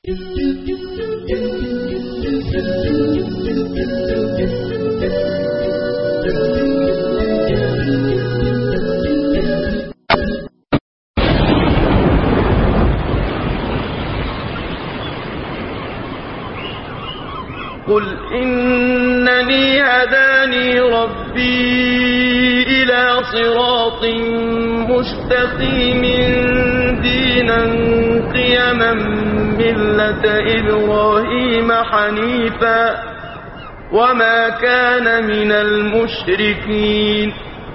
قل إنني هداني ربي إلى صراط مستقيم دينا قيما ملة إبراهيم حنيفا وما كان من المشركين.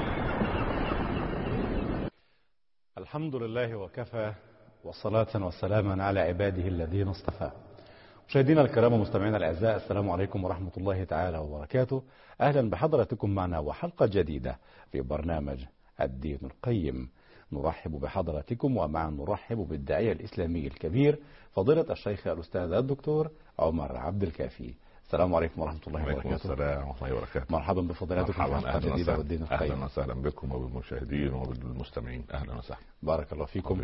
الحمد لله وكفى، والصلاة والسلام على عباده الذين اصطفى. مشاهدينا الكرام ومستمعينا الأعزاء، السلام عليكم ورحمة الله تعالى وبركاته. أهلا بحضراتكم معنا وحلقة جديدة في برنامج الدين القيم. نرحب بحضراتكم ومعا نرحب بالداعية الإسلامي الكبير فضيلة الشيخ الأستاذ الدكتور عمر عبد الكافي. السلام عليكم ورحمة الله وبركاته. السلام ورحمة الله وبركاته. مرحبا بفضيلتكم في حلقة جديدة والدين القيم. أهلا وسهلا بكم وبالمشاهدين وبالمستمعين. أهلا وسهلا. بارك الله فيكم.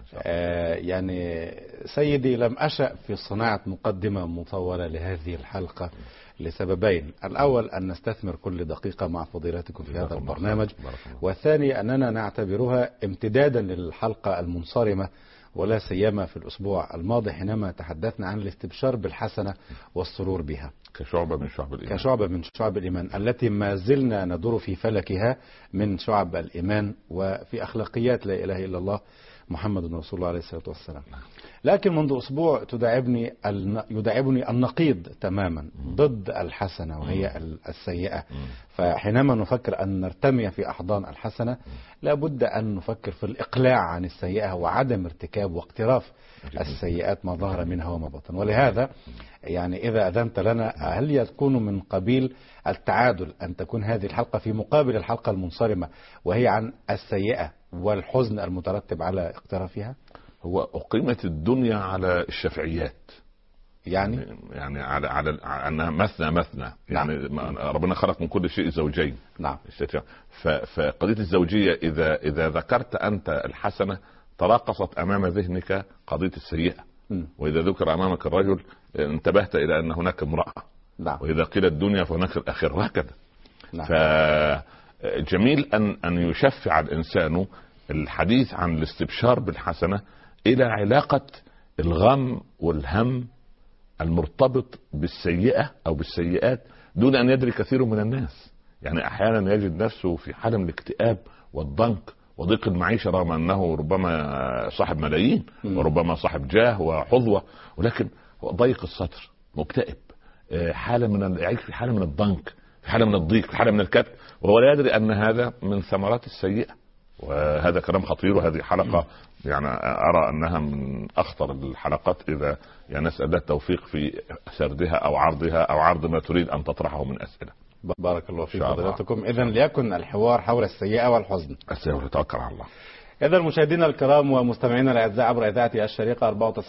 يعني سيدي، لم أشأ في صناعة مقدمة مطولة لهذه الحلقة لسببين: الأول أن نستثمر كل دقيقة مع فضيلتكم في هذا البرنامج، والثاني أننا نعتبرها امتدادا للحلقة المنصرمة، ولا سيما في الأسبوع الماضي حينما تحدثنا عن الاستبشار بالحسنة والسرور بها كشعبة من شعب الإيمان، كشعبة من شعب الإيمان التي ما زلنا ندور في فلكها من شعب الإيمان وفي أخلاقيات لا إله إلا الله محمد رسول الله عليه الصلاة والسلام. لكن منذ أسبوع يداعبني النقيض تماما ضد الحسنة وهي السيئة. فحينما نفكر أن نرتمي في أحضان الحسنة لابد أن نفكر في الإقلاع عن السيئة وعدم ارتكاب واقتراف السيئات ما ظهر منها وما بطن. ولهذا يعني إذا أذنت لنا، هل يكون من قبيل التعادل أن تكون هذه الحلقة في مقابل الحلقة المنصرمة وهي عن السيئة والحزن المترتب على اقترافها؟ هو أقيمت الدنيا على الشفعيات، يعني على أنها مثنى. يعني ربنا خلق من كل شيء زوجين. نعم. فقضية الزوجية إذا ذكرت أنت الحسنة تراقصت أمام ذهنك قضية السيئة، وإذا ذكر أمامك الرجل انتبهت إلى أن هناك امرأة. نعم. وإذا قيل الدنيا فهناك الآخرة، وهكذا. نعم. فجميل أن يشفع الإنسان الحديث عن الاستبشار بالحسنة إلى علاقة الغم والهم المرتبط بالسيئة أو بالسيئات دون أن يدري كثير من الناس. يعني أحيانا يجد نفسه في حالة من الاكتئاب والضنك وضيق المعيشة، رغم أنه ربما صاحب ملايين وربما صاحب جاه وحظوة، ولكن ضيق الصدر، مكتئب، يعيش في حالة من الضنك، في حالة من الضيق، في حالة من الكبت، وهو لا يدري أن هذا من ثمرات السيئة. وهذا كلام خطير، وهذه حلقة يعني أرى أنها من أخطر الحلقات، إذا يعني نسأل الله التوفيق في سردها أو عرضها أو عرض ما تريد أن تطرحه من أسئلة. بارك الله في فضيلتكم. إذن ليكن الحوار حول السيئة والحزن. توكل على الله. إذا مشاهدينا الكرام ومستمعينا الأعزاء عبر إذاعة الشريقة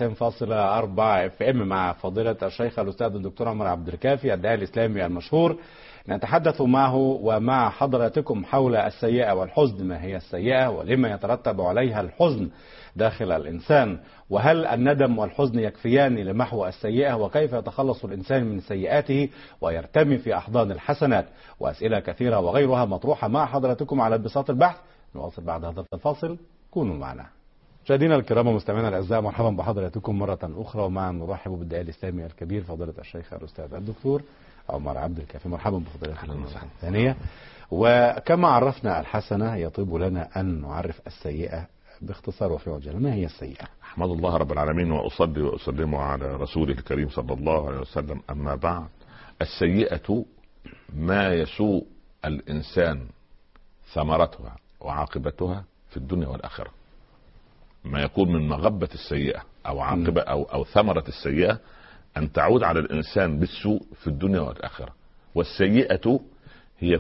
94.4 FM مع فضيلة الشيخ الأستاذ الدكتور عمر عبد الكافي الداعية الإسلامي المشهور، نتحدث معه ومع حضراتكم حول السيئة والحزن. ما هي السيئة ولما يترتب عليها الحزن داخل الإنسان؟ وهل الندم والحزن يكفيان لمحو السيئة؟ وكيف يتخلص الإنسان من سيئاته ويرتمي في أحضان الحسنات؟ وأسئلة كثيرة وغيرها مطروحة مع حضراتكم على بساط البحث. نواصل بعد هذا الفاصل، كونوا معنا. مشاهدينا الكرام ومستمعينا الاعزاء، مرحبا بحضراتكم مره اخرى، ومعا نرحب بالداعية الاسلامي الكبير فضيلة الشيخ الاستاذ الدكتور عمر عبد الكافي. مرحبا بفضيلتكم الثانيه. وكما عرفنا الحسنه يطيب لنا ان نعرف السيئه باختصار وفي عجاله. ما هي السيئه؟ احمد الله رب العالمين واصلي واسلم على رسوله الكريم صلى الله عليه وسلم. اما بعد، السيئه ما يسوء الانسان ثمرتها وعاقبتها في الدنيا والآخرة. ما يكون من مغبة السيئة أو عاقبة أو ثمرة السيئة أن تعود على الإنسان بالسوء في الدنيا والآخرة. والسيئة هي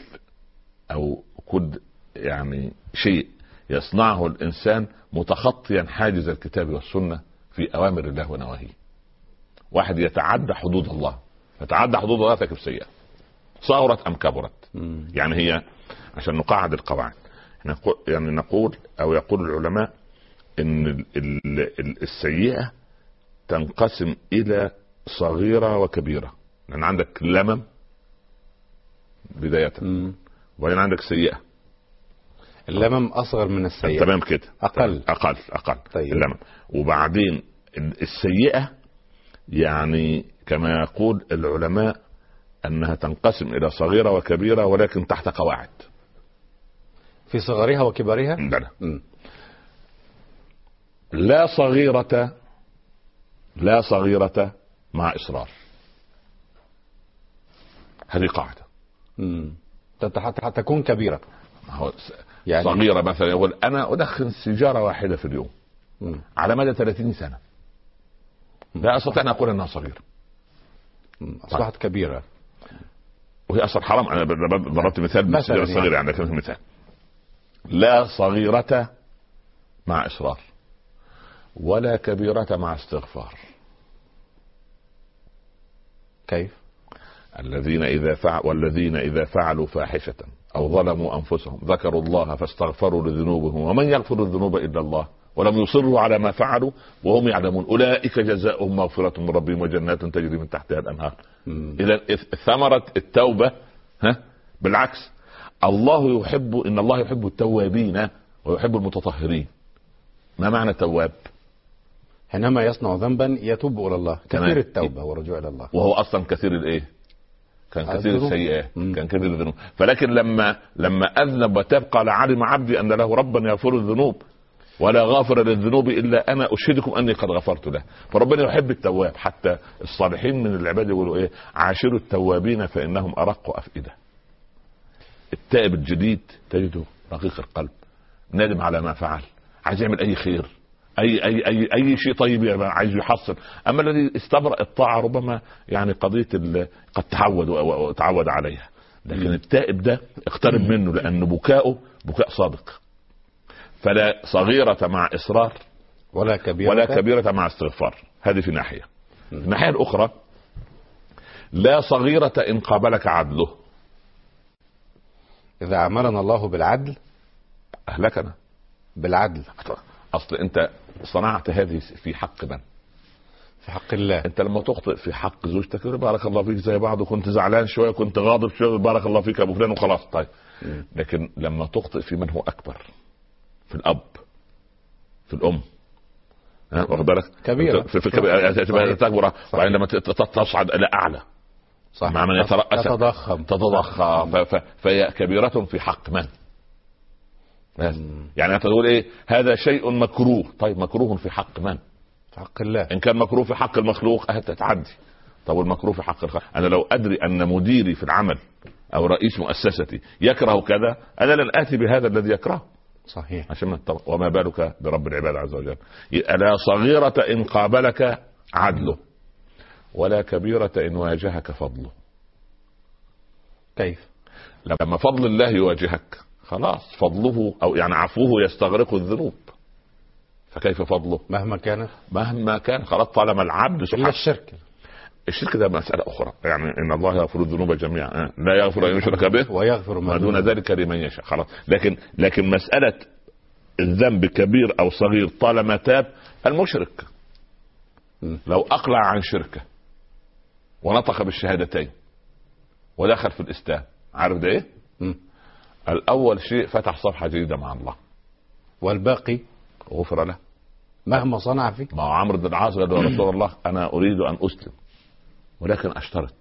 كل يعني شيء يصنعه الإنسان متخطيا حاجز الكتاب والسنة في أوامر الله ونواهيه. واحد يتعدى حدود الله، يتعدى حدود الله تكب سيئة، صغرت أم كبرت. يعني هي عشان نقعد القواعد، نقول أو يقول العلماء إن السيئة تنقسم الى صغيرة وكبيرة، لان عندك لمم بداية، وبعدين عندك سيئة. اللمم اصغر من السيئة، تمام كده، اقل. طيب. اللمم. وبعدين السيئة يعني كما يقول العلماء انها تنقسم الى صغيرة وكبيرة ولكن تحت قواعد. في صغرها وكبرها. لا صغيرة مع إصرار، هذه قاعدة. حتى تكون كبيرة. يعني صغيرة مثلا يقول أنا أدخن سيجارة واحدة في اليوم على مدى 30 سنة، لا أستطيع أن أقول أنها صغيرة. أصبحت كبيرة وهي أصلا حرام. أنا ضربت مثال بالسيجارة الصغيرة، يعني كم مثال. لا صغيرة مع إصرار ولا كبيرة مع استغفار. كيف؟ والذين إذا فعلوا فاحشة أو ظلموا أنفسهم ذكروا الله فاستغفروا لذنوبهم ومن يغفر الذنوب إلا الله ولم يصروا على ما فعلوا وهم يعلمون أولئك جزاؤهم مغفرة من ربهم وجنات تجري من تحتها الأنهار. إذا ثمرة التوبة بالعكس، إن الله يحب التوابين ويحب المتطهرين. ما معنى تواب؟ حينما يصنع ذنبا يتوب إلى الله، كثير التوبة والرجوع إلى الله. وهو أصلا كثير الإيه؟ كان كثير السيئات، كان كثير الذنوب. فلكن لما أذنب وتاب قال علم عبدي أن له ربا يغفر الذنوب ولا غافر للذنوب إلا أنا أشهدكم أني قد غفرت له. فربنا يحب التواب. حتى الصالحين من العباد يقولوا إيه؟ عاشروا التوابين فإنهم أرق أفئدة. التائب الجديد تجده رقيق القلب، نادم على ما فعل، عايز يعمل أي خير، أي شيء طيب عايز يحصل. أما الذي استبرأ الطاعة ربما يعني قضية قد تعود عليها. لكن التائب ده اقترب منه لأن بكاؤه بكاء صادق. فلا صغيرة مع إصرار ولا كبيرة مع استغفار. هذه في ناحية. الناحية الأخرى لا صغيرة إن قابلك عدله. إذا عملنا الله بالعدل أهلكنا بالعدل. أصل أنت صنعت هذه في حق من؟ في حق الله. أنت لما تخطئ في حق زوجتك بارك الله فيك زي بعض، وكنت زعلان شوية كنت غاضب شوية بارك الله فيك أبو فلان وخلاص. طيب. لكن لما تخطئ في من هو أكبر، في الأب، في الأم، واخد بالك؟ كبيرة في تكبر، وبعدين لما تصعد إلى أعلى صح، مع من يترأس تتضخم فهي كبيرة في حق من؟ يعني أنت تقول إيه؟ هذا شيء مكروه. طيب مكروه في حق من؟ في حق الله. إن كان مكروه في حق المخلوق هتتعدي. طب المكروه في حق الخلق، أنا لو أدري أن مديري في العمل أو رئيس مؤسستي يكره كذا، أنا لن آتي بهذا الذي يكره. صحيح. عشان وما بالك برب العباد عز وجل. لا صغيرة إن قابلك عدله ولا كبيرة إن واجهك فضله. كيف؟ لما فضل الله يواجهك خلاص فضله أو يعني عفوه يستغرق الذنوب. فكيف فضله؟ مهما كان خلاص طالما العبد إلا الشرك ده مسألة أخرى. يعني إن الله يغفر الذنوب جميعا، لا يغفر أن يشرك به ويغفر ما دون ذلك لمن يشاء. خلاص. لكن مسألة الذنب كبير أو صغير طالما تاب. المشرك لو أقلع عن شركه ونطق بالشهادتين ودخل في الإسلام، عارف ده إيه؟ الأول شيء فتح صفحة جديدة مع الله، والباقي غفر له مهما صنع فيه. ما عمرو بن العاص قال له رسول الله أنا أريد أن أسلم ولكن أشترط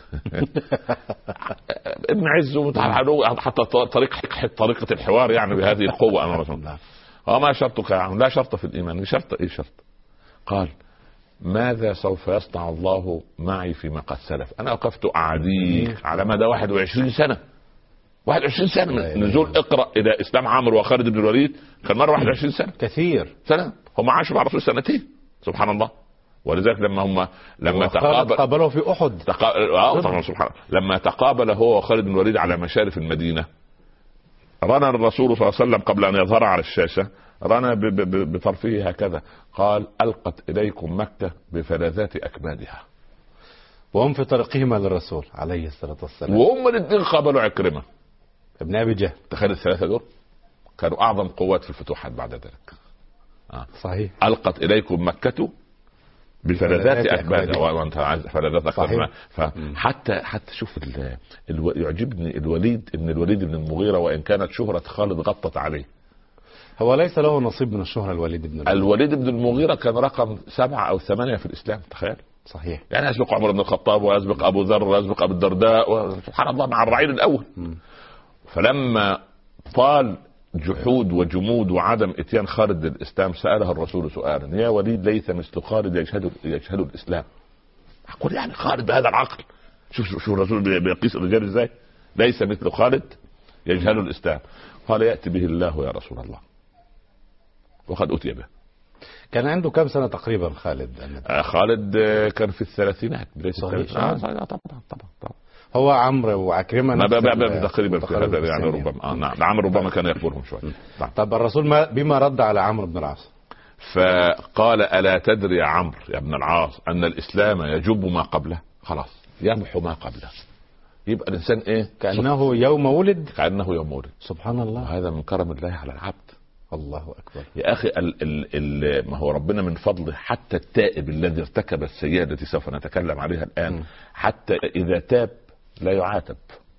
ابن عز حتى طريقة الحوار يعني بهذه القوة. أنا رسول الله وما شرطك يا عم؟ لا شرط في الإيمان. شرط إيه شرط؟ قال ماذا سوف يصنع الله معي فيما قد سلف؟ أنا وقفت أعاديك على مدى 21 سنة 21 سنة من نزول اقرأ إلى إسلام عمرو وخالد بن الوليد كان مرة 21 سنة كثير سنة. هم عاشوا مع الرسول سنتين سبحان الله. ولذلك لما تقابلوا في أحد طبعا سبحان الله. لما تقابل هو وخالد بن الوليد على مشارف المدينة رنا الرسول صلى الله عليه وسلم قبل أن يظهر على الشاشة رنا بطرفه هكذا قال ألقت إليكم مكة بفلذات أكبادها، وهم في طريقهما للرسول عليه الصلاة والسلام، وهم الاثنين قابلوا عكرمة ابن أبي جهل. تخيل الثلاثة دول كانوا أعظم قوات في الفتوحات بعد ذلك. صحيح. ألقت إليكم مكة بفلذات اكبادها، وانت عايز فلذات اكبادها. حتى شوف يعجبني الوليد بن المغيرة، وان كانت شهرة خالد غطت عليه. هو ليس له نصيب من الشهرة الوليد بن المغيرة كان رقم 7 أو 8 في الإسلام، تخيل. صحيح. يعني يسبق عمر بن الخطاب ويسبق أبو ذر ويسبق أبو الدرداء، سبحان الله، مع الرعيل الأول. فلما طال جحود وجمود وعدم اتيان خالد للإسلام سأله الرسول سؤالا: يا وليد، ليس مثل خالد يشهد الإسلام. أقول يعني خالد بهذا العقل؟ شوف الرسول بيقيس الرجال ازاي. ليس مثل خالد يجهل الإسلام. قال: يأتي به الله يا رسول الله. وقد أتي به. كان عنده كم سنة تقريبا خالد؟ خالد كان في الثلاثينات. صحيح. طبعا. هو عمرو وعكرمة تقريبا في هذا يعني ربما. نعم، عمرو ربما كان يكبرهم شوية. طب الرسول بما رد على عمرو بن العاص؟ فقال: ألا تدري يا عمرو يا ابن العاص أن الإسلام يجب ما قبله؟ خلاص، يمحو ما قبله. يبقى الإنسان إيه؟ كأنه يوم ولد. سبحان الله. هذا من كرم الله على العبد. الله أكبر يا أخي. ما هو ربنا من فضله حتى التائب الذي ارتكب السيئة التي سوف نتكلم عليها الآن، حتى إذا تاب لا يعاتب.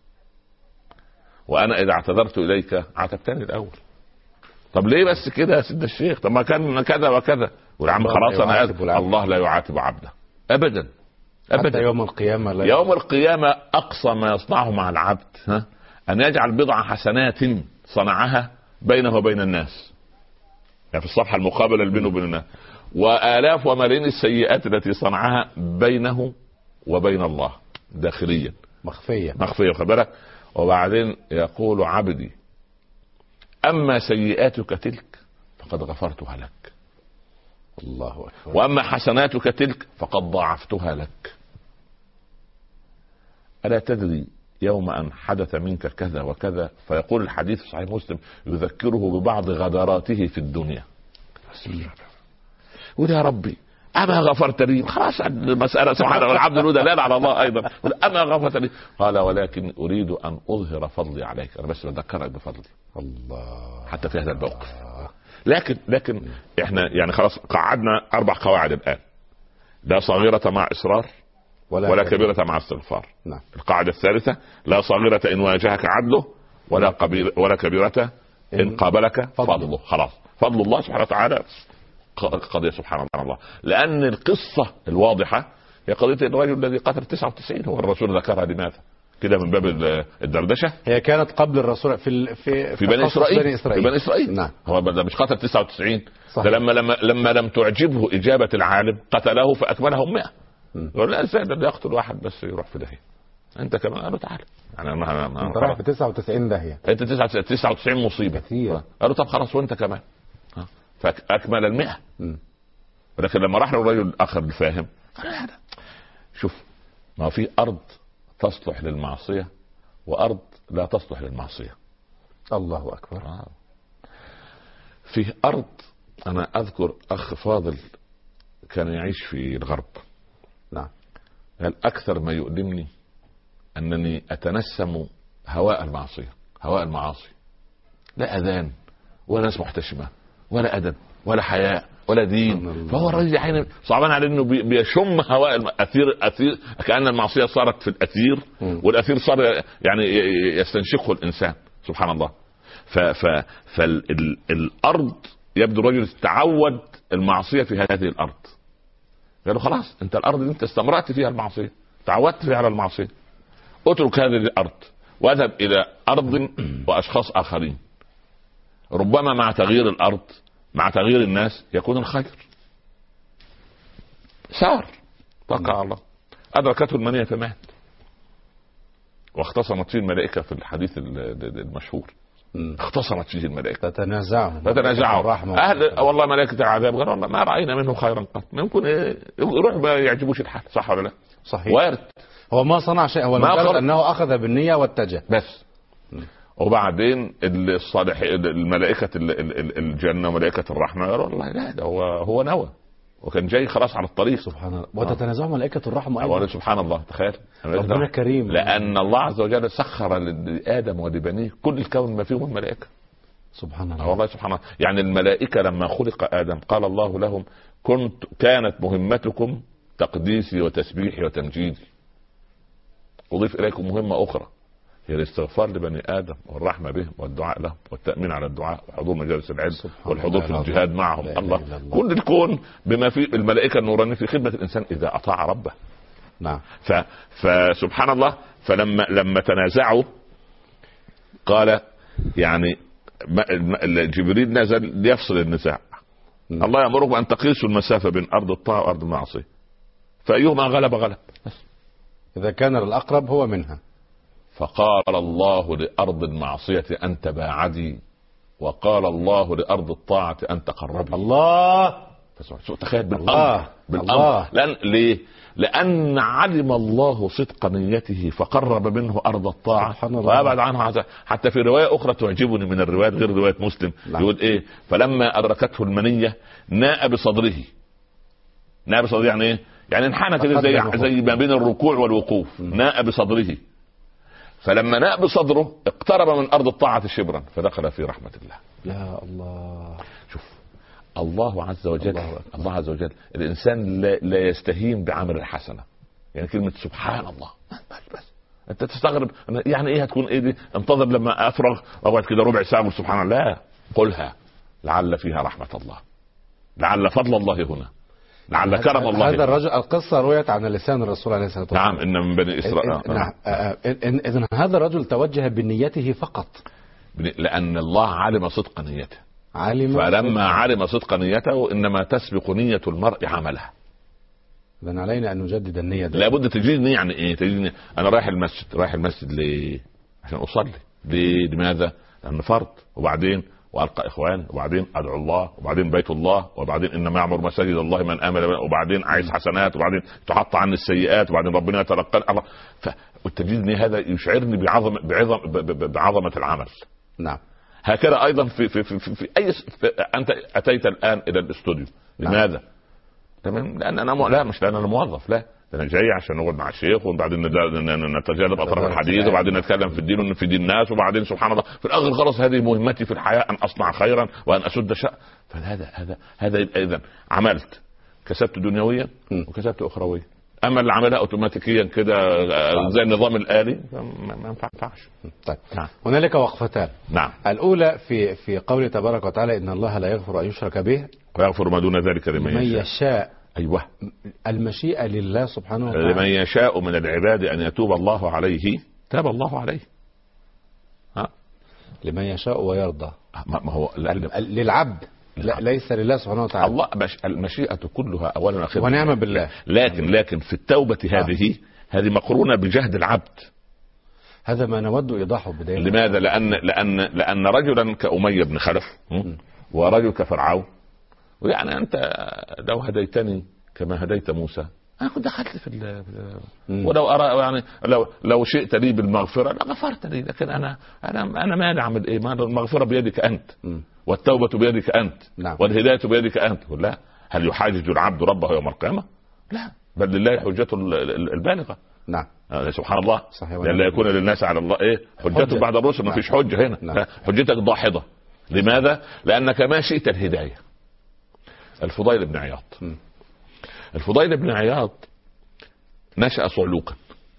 وأنا إذا اعتذرت إليك عاتبتني الأول. طب ليه بس كده يا سيد الشيخ؟ طب ما كان كذا وكذا. والعم خلاص أنا آسف. الله لا يعاتب عبده أبدا. حتى يوم القيامة أقصى ما يصنعه مع العبد أن يجعل بضع حسنات صنعها بينه وبين الناس، يعني في الصفحة المقابلة بينه وبين الناس، وآلاف وملايين السيئات التي صنعها بينه وبين الله داخليا مخفية خبرك. وبعدين يقول: عبدي أما سيئاتك تلك فقد غفرتها لك. الله أكبر. وأما حسناتك تلك فقد ضاعفتها لك. ألا تدري يوم أن حدث منك كذا وكذا؟ فيقول الحديث صحيح مسلم: يذكره ببعض غدراته في الدنيا. يقول: يا ربي أما غفرت لي؟ خلاص المسألة سبحان الله، العبد له دلالة على الله أيضا. أما غفرت لي؟ قال: ولكن أريد أن أظهر فضلي عليك، أنا بس بذكرك بفضلي. الله. حتى في هذا الموقف. لكن احنا يعني خلاص قعدنا 4 قواعد الآن: لا صغيرة مع إصرار، ولا كبيرة مع استغفار. نعم. القاعدة الثالثة: لا صغيرة إن واجهك عدله، ولا كبيرة إن قابلك فضله. خلاص، فضل الله سبحانه وتعالى قضية سبحان الله. لأن القصة الواضحة هي قضية الرجل الذي قتل 99. هو الرسول ذكرها لماذا؟ كده من باب الدردشة. هي كانت قبل الرسول في بني إسرائيل. نعم. هو ده مش قتل 99. ده لما لم تعجبه إجابة العالم قتله فأكملهم 100. يقول: لا الإنسان ده يقتل واحد بس يروح في داهية. أنت كمان. قالوا: تعال. أنت رايح في 99 داهية. أنت 99 مصيبة كثير. قالوا: طب خلاص وأنت كمان. فأكمل 100. ولكن لما راح للرجل الآخر الفاهم قال: شوف، ما في أرض تصلح للمعصية وأرض لا تصلح للمعصية. الله أكبر. في أرض، أنا أذكر أخ فاضل كان يعيش في الغرب. نعم. قال: أكثر ما يؤلمني أنني أتنسم هواء المعاصي. لا أذان ولا ناس محتشمة ولا أدب ولا حياء ولا دين. فهو الرجل يعني صعبان عليه انه بيشم هواء الاثير، كأن المعصية صارت في الاثير، والاثير صار يعني يستنشقه الانسان. سبحان الله. فالارض يبدو الرجل تعود المعصية في هذه الارض. قالوا: خلاص، انت الارض اللي انت استمرأت فيها المعصية، تعودت فيها على المعصية، اترك هذه الارض واذهب الى ارض واشخاص اخرين. ربما مع تغيير الارض، مع تغيير الناس، يكون الخير. سار توكل على الله. أدركته المنية فمات، واختصمت فيه الملائكة في الحديث المشهور. اختصمت فيه الملائكة، تتنازعوا أهل والله ملائكة العذاب قالوا: والله ما رأينا منه خيرا قط. ممكن يروح ما يعجبوش الحال، صح ولا لا؟ صحيح. وارد. هو ما صنع شيء، هو المجرد أنه أخذ بالنية واتجه بس. وبعدين الصالح الملائكة الجنة وملائكة الرحمة قالوا: والله لا، ده هو نوى وكان جاي خلاص على الطريق. سبحان الله. وتتنازع ملائكة الرحمة أيضا. سبحان الله. تخيل ربنا كريم، لأن الله عز وجل سخر لآدم ولبنيه كل الكون ما فيهم الملائكة. سبحان الله. والله سبحان الله. يعني الملائكة لما خلق آدم قال الله لهم: كانت مهمتكم تقديسي وتسبيحي وتمجيدي. أضيف إليكم مهمة أخرى، هي الاستغفار لبني آدم والرحمة بهم والدعاء لهم والتأمين على الدعاء وحضور مجالس العلم والحضور في الجهاد معهم. الله كل الكون بما فيه الملائكة النورانية في خدمة الإنسان إذا أطاع ربه. نعم. فسبحان الله، فلما تنازعوا قال يعني جبريل نزل ليفصل النزاع. الله يأمركم أن تقيسوا المسافة بين أرض الطاعة وأرض المعصية، فأيهما غلب غلب. إذا كان الأقرب هو منها. فقال الله لأرض المعصية أنت باعدي، وقال الله لأرض الطاعة أنت قربي. الله. تخيل بالأمر. ليه؟ لأن علم الله صدق نيته فقرب منه أرض الطاعة وأبعد عنه. حتى في رواية أخرى تعجبني من الروايات غير رواية مسلم، يقول إيه؟ فلما أدركته المنية ناء بصدره. ناء بصدره يعني إيه؟ يعني انحنى كده زي ما بين الركوع والوقوف. ناء بصدره، فلما ناء بصدره اقترب من أرض الطاعة شبرا فدخل في رحمة الله. يا الله. شوف الله عز وجل، الله عز وجل الإنسان لا يستهين بعمل الحسنة. يعني كلمة سبحان الله بس أنت تستغرب يعني إيه هتكون إيه دي؟ انتظر لما أفرغ أقعد كده ربع ساعة سبحان الله. لا، قلها لعل فيها رحمة الله، لعل فضل الله هنا، لعل كرم الله. هذا الرجل القصة رويت عن لسان الرسول عليه الصلاة والسلام. نعم، إن من بني إسرائيل. نعم. إذن هذا الرجل توجه بنيته فقط، لأن الله علم صدق نيته. فلما علم صدق نيته إنما تسبق نية المرء عملها. إذن علينا أن نجدد النية. لابد تجديد نية. يعني إيه تجديد نية؟ أنا رايح المسجد ليه؟ عشان أصلي. لماذا؟ لأنه فرض، وبعدين والقى اخوان، وبعدين ادعو الله، وبعدين بيت الله، وبعدين انما يعمر مساجد الله من امن، وبعدين عايز حسنات، وبعدين تحط عني السيئات، وبعدين ربنا يتلقى الله. والتجديد هذا يشعرني بعظمه العمل. نعم. هكذا ايضا في انت اتيت الان الى الاستوديو. لماذا؟ تمام. لان انا لا، مش لان انا موظف، لا، انا جاي عشان نقعد مع الشيخ، وبعدين نتجاذب اطراف الحديث، وبعدين نتكلم في الدين ونفيد الناس، وبعدين سبحان الله في الاخر خلص هذه مهمتي في الحياه، ان اصنع خيرا وان اسد شأن. فهذا اذا عملت كسبت دنيويا وكسبت اخرويا. اما اللي عملها اوتوماتيكيا كده زي النظام الآلي ما ينفعش. طيب. نعم. هنالك وقفتان. نعم. الاولى في قوله تبارك وتعالى ان الله لا يغفر ان يشرك به ويغفر ما دون ذلك لمن يشاء. أيوة. المشيئة لله سبحانه وتعالى. لمن يشاء من العباد أن يتوب الله عليه تاب الله عليه. لمن يشاء ويرضى. ما هو للعبد، لا ليس لله سبحانه وتعالى. الله المشيئة كلها أولا وآخرا ونعم بالله. لكن في التوبة هذه مقرونة بجهد العبد. هذا ما نود إيضاحه بداية. لماذا؟ لأن رجلا كأمية بن خلف ورجل كفرعون، ويعني أنت لو هديتني كما هديت موسى أنا كنت دخلت في ولو أرى يعني لو شئت لي بالمغفرة لغفرت لي، لكن أنا ما أعمل إيه؟ ما المغفرة بيدك أنت، والتوبة بيدك أنت. نعم. والهداية بيدك أنت. لا، هل يحاجج العبد ربه يوم القيامة؟ لا، بل لله حجته البالغة. نعم. سبحان الله. لا يكون للناس على الله إيه حجته بعد الرسل. ما فيش حجة هنا. نعم. حجتك ضاحضة. لماذا؟ لأنك ما شئت الهداية. الفضيل بن عياض. الفضيل بن عياض نشأ صعلوكا،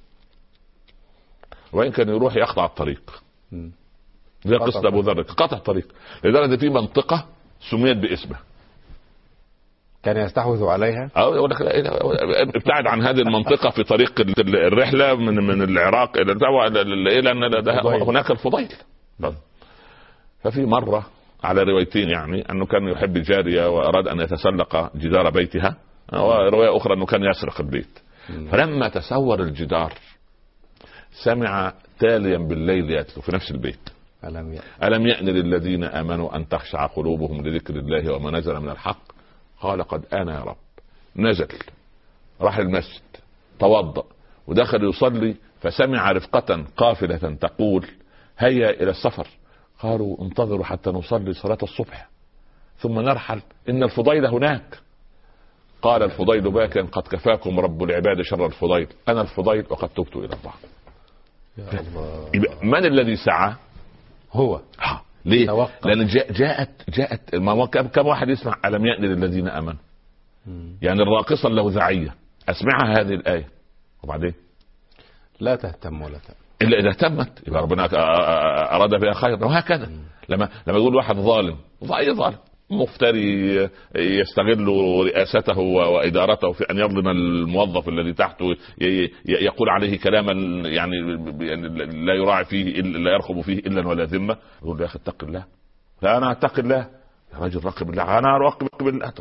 وإن كان يروح يقطع الطريق زي قصة أبو ذر، قطع الطريق لدرجة في منطقة سميت باسمه كان يستحوذ عليها. ابتعد عن هذه المنطقة في طريق الرحلة من العراق إلى أن هناك الفضيل. ففي مرة على روايتين يعني أنه كان يحب جارية وأراد أن يتسلق جدار بيتها، ورواية أخرى أنه كان يسرق البيت. فلما تسور الجدار سمع تاليا بالليل يتلو في نفس البيت ألم يأن للذين آمنوا أن تخشع قلوبهم لذكر الله وما نزل من الحق. قال قد أنا يا رب. نزل راح المسجد توضأ ودخل يصلي، فسمع رفقة قافلة تقول هيا إلى السفر. قالوا انتظروا حتى نصلي صلاة الصبح ثم نرحل، إن الفضيل هناك. قال الفضيل باكا قد كفاكم رب العباد شر الفضيل، أنا الفضيل وقد تبت إلى الله. يا الله. من الذي سعى؟ هو. ليه؟ لأن جاءت كم واحد يسمع ألم يأن للذين آمنوا، يعني الراقصة اللوذعية اسمعها هذه الآية وبعدين لا تهتم ولا تهتم الا اذا اهتمت يبقى ربنا اراد بها خير. وهكذا لما يقول واحد ظالم، اي ظالم مفتري يستغل رئاسته وادارته في ان يظلم الموظف الذي تحته، يقول عليه كلاما يعني لا يراعي فيه لا يرقب فيه الا ولا ذمه، يقول له يا اخي اتق الله. لا انا اتقي الله يا رجل، راقب الله. انا اراقب الله.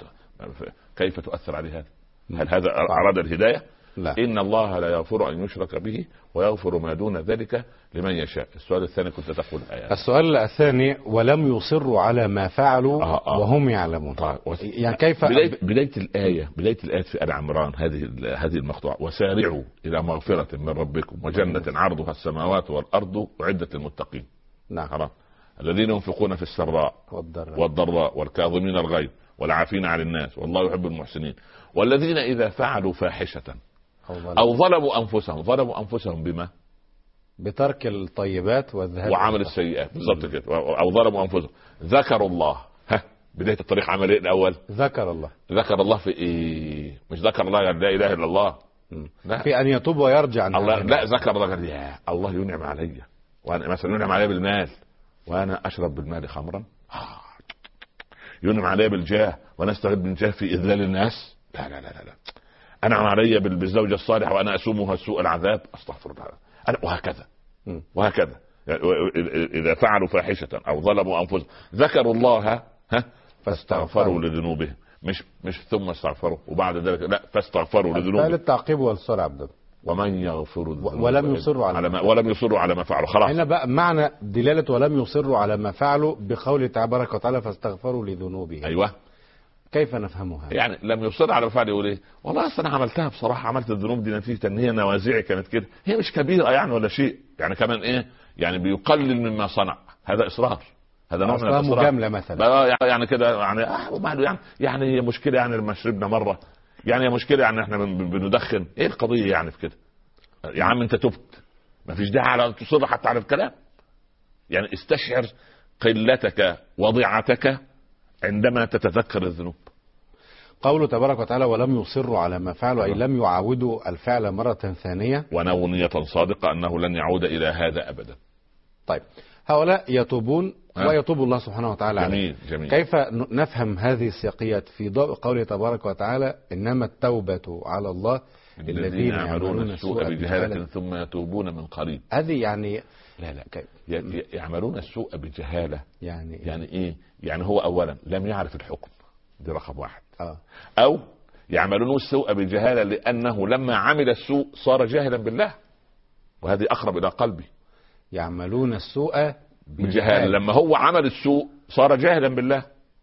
كيف تؤثر عليه هذا؟ هل هذا اراد الهدايه؟ لا. إن الله لا يغفر أن يشرك به ويغفر ما دون ذلك لمن يشاء. السؤال الثاني كنت تقول آيات. السؤال الثاني ولم يصروا على ما فعلوا وهم يعلمون. يعني كيف بداية الآية في آل عمران هذه المقطوعة: وسارعوا إلى مغفرة من ربكم وجنة عرضها السماوات والأرض أعدت للمتقين. نعم. الذين ينفقون في السراء والضراء والكاظمين الغيظ والعافين عن الناس والله يحب المحسنين والذين إذا فعلوا فاحشة أو ظلموا أنفسهم بما؟ بترك الطيبات والذهاب وعمل السيئات. بالضبط كده. أو ظلموا أنفسهم ذكروا الله. بداية الطريق عمل إيه الأول؟ ذكر الله في إيه؟ مش ذكر الله يعني لا إله إلا الله، لا. في أن يتوب ويرجع عن الله. لا، ذكر الله قال يا الله ينعم علي، وأنا مثلا ينعم علي بالمال وأنا أشرب بالمال خمرا، ينعم علي بالجاه وأنا أستغل من جاه في إذلال الناس، لا لا لا لا، أنعم علي بالزوجة الصالحة وأنا أسومها سوء العذاب، أستغفر الله. وهكذا إذا فعلوا فاحشة أو ظلموا أنفسهم ذكروا الله فاستغفروا لذنوبهم. مش ثم استغفروا وبعد ذلك، لا، فاستغفروا لذنوبهم. التعقيب والسرعة بدأ. ومن يغفر الذنوب ولم يصروا على ما فعلوا. خلاص هنا بقى معنى دلالة ولم يصروا على ما فعلوا بقول تبارك وتعالى فاستغفروا لذنوبهم. أيوة. كيف نفهمها؟ يعني لم يصر على فعل، يقول ايه؟ والله اصل انا عملتها بصراحه، عملت الذنوب دي نتيجه ان هي نوازعي كانت كده، هي مش كبيره يعني ولا شيء، يعني كمان ايه يعني بيقلل مما صنع. هذا اصرار، هذا نوع من الإصرار. مجامله مثلا يعني كده يعني هي مشكله يعني لما شربنا مره، يعني هي مشكله يعني احنا بندخن، ايه القضيه يعني في كده؟ يا عم انت تبت، ما فيش داعي على تصر حتى على الكلام. يعني استشعر قلتك وضيعتك عندما تتذكر الذنوب. قوله تبارك وتعالى ولم يصروا على ما فعلوا أي لم يعاودوا الفعل مرة ثانية، ونووا نية صادقة أنه لن يعود إلى هذا أبدا. طيب هؤلاء يتوبون ويتوب الله سبحانه وتعالى عليهم. جميل. كيف نفهم هذه السياقيات في ضوء قوله تبارك وتعالى إنما التوبة على الله الذين يعملون السوء بجهالة ثم يتوبون من قريب. هذه يعني لا كيف يعملون السوء بجهالة؟ يعني ايه؟ يعني هو اولا لم يعرف الحكم، دي رقم واحد. او يعملون السوء بجهالة لانه لما عمل السوء صار جاهلا بالله، وهذه اقرب الى قلبي. يعملون السوء بجهالة، لما هو عمل السوء صار جاهلا بالله.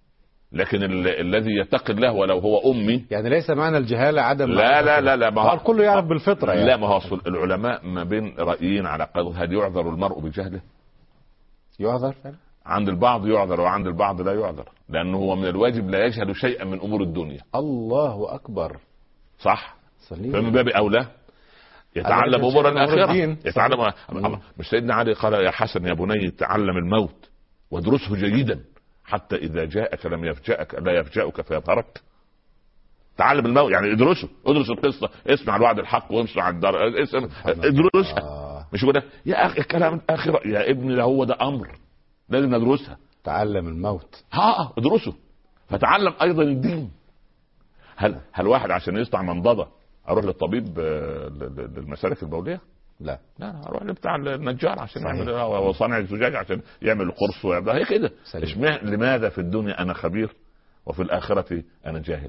لكن الذي يتقي الله ولو هو امي، يعني ليس معنى الجهاله عدم لا ما هو الكل يعرف بالفطره يعني. لا، ما هو العلماء ما بين رايين على قدر هل يعذر المرء بجهله. يعذر فعلا، عند البعض يعذر وعند البعض لا يعذر، لانه هو من الواجب لا يجهل شيئا من امور الدنيا. الله اكبر. صح. فمن باب اولى يتعلم امور الاخره. يتعلم. مش سيدنا علي قال يا حسن يا بني تعلم الموت وادرسه جيدا حتى إذا جاءك لا يفجأك فيبهرك. تعلم الموت يعني ادرس القصة، اسمع الوعد الحق وامسع الدار، ادرس. مش كده يا أخي كلام الآخرة يا ابني، ده هو ده أمر لازم ندرسها. تعلم الموت، ادرسه. فتعلم أيضا الدين. هل واحد عشان يصنع منضدة أروح للطبيب للمسالك البولية؟ لا اروح بتاع النجار عشان يعمل، وصانع الزجاج عشان يعمل القرص ويعمل هي كده. لماذا في الدنيا انا خبير وفي الاخره انا جاهل؟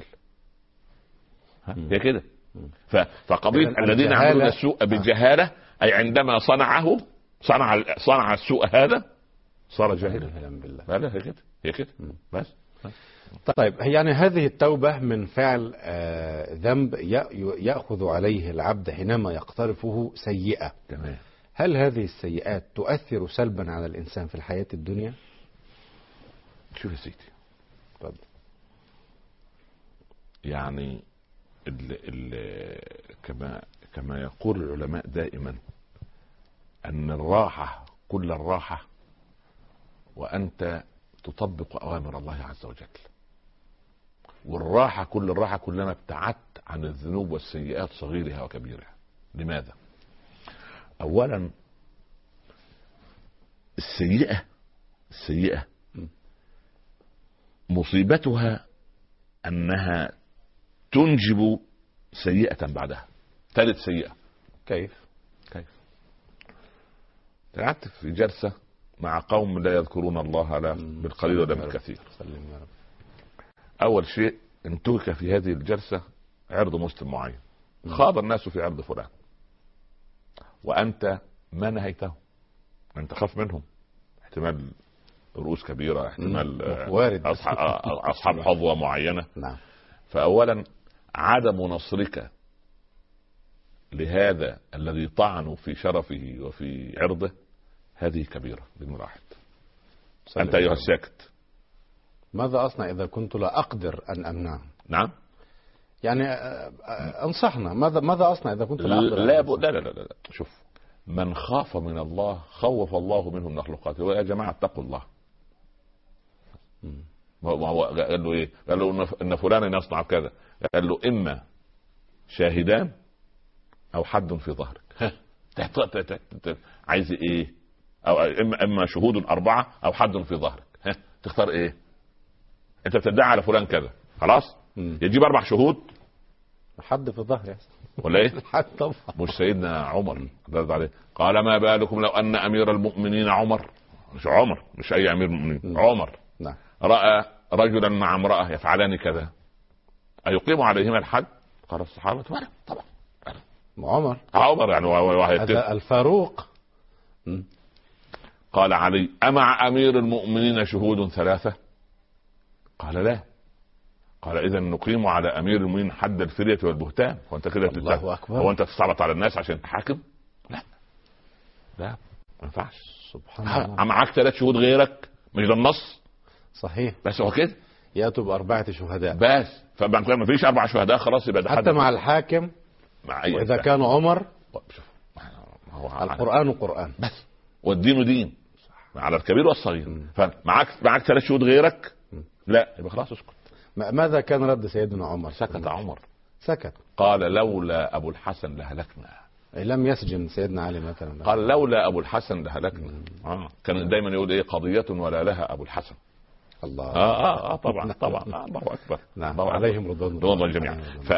هي كده. فقضيه الذين يعملون السوء بجهاله اي عندما صنع السوء هذا صار جاهلا بالله. لا هي كده بس. طيب يعني هذه التوبة من فعل ذنب يأخذ عليه العبد حينما يقترفه سيئة. تمام. هل هذه السيئات تؤثر سلبا على الإنسان في الحياة الدنيا؟ شوف يا سيدي، يعني كما يقول العلماء دائما أن الراحة كل الراحة وأنت تطبق أوامر الله عز وجل. والراحة كل الراحة كلما ابتعدت عن الذنوب والسيئات صغيرها وكبيرها. لماذا؟ أولا السيئة مصيبتها أنها تنجب سيئة بعدها، ثالث سيئة. كيف؟ قعدت في جلسة مع قوم لا يذكرون الله لا بالقليل ولا بالكثير. أول شيء انتهك في هذه الجلسة عرض مسلم معين، خاض الناس في عرض فلان، وأنت ما نهيته، أنت خاف منهم، احتمال رؤوس كبيرة، احتمال وارد أصحاب حظوة معينة. نعم. فأولا عدم نصرك لهذا الذي طعنوا في شرفه وفي عرضه هذه كبيرة بالمراحل. أنت أيها الساكت ماذا أصنع إذا كنت لا أقدر أن أمنعه؟ نعم يعني انصحنا، ماذا أصنع إذا كنت لا أقدر؟ لا شوف، من خاف من الله خوف الله منه المخلوقات. يا جماعة اتقوا الله. قال له ايه؟ قال له ان فلانا يصنع كذا، قال له اما شاهدان او حد في ظهرك. عايز ايه؟ او اما شهود 4 او حد في ظهرك. تختار ايه؟ انت بتدعي على فلان كذا، خلاص يجيب 4 شهود، حد في ظهري ولا ايه؟ حد طبعا. مش سيدنا عمر رضي عليه قال ما بالكم لو ان امير المؤمنين عمر، مش اي امير المؤمنين، عمر نعم، راى رجلا مع امراه يفعلان كذا ايقيم عليهما الحد؟ قال الصحابه ولا طبعا. عمر يعني هذا الفاروق. قال علي امع امير المؤمنين شهود 3؟ قال لا. قال اذا نقيم على امير المؤمنين حد الفرية والبهتان. وانت كده هو انت تستعبط على الناس عشان تحاكم؟ لا ما ينفعش. سبحان الله. معاك 3 شهود غيرك، مش ده النص؟ صحيح. بس هو كده ياتوا ب4 شهداء بس. فما فيش 4 شهداء خلاص يبقى ده حتى مع الحاكم مع أي واذا كان عمر. شوف القرآن قرآن بس، والدين دين على الكبير والصغير. فمعاك 3 شهود غيرك، لا يبقى خلاص اسكت. ماذا كان رد سيدنا عمر؟ سكت عمر، سكت. قال لولا ابو الحسن لهلكنا. لم يسجن سيدنا علي مثلا؟ قال لولا ابو الحسن لهلكنا. كان دايما يقول ايه؟ قضية ولا لها ابو الحسن. الله. طبعا الله اكبر. نعم. عليهم رضوان الله جميعا.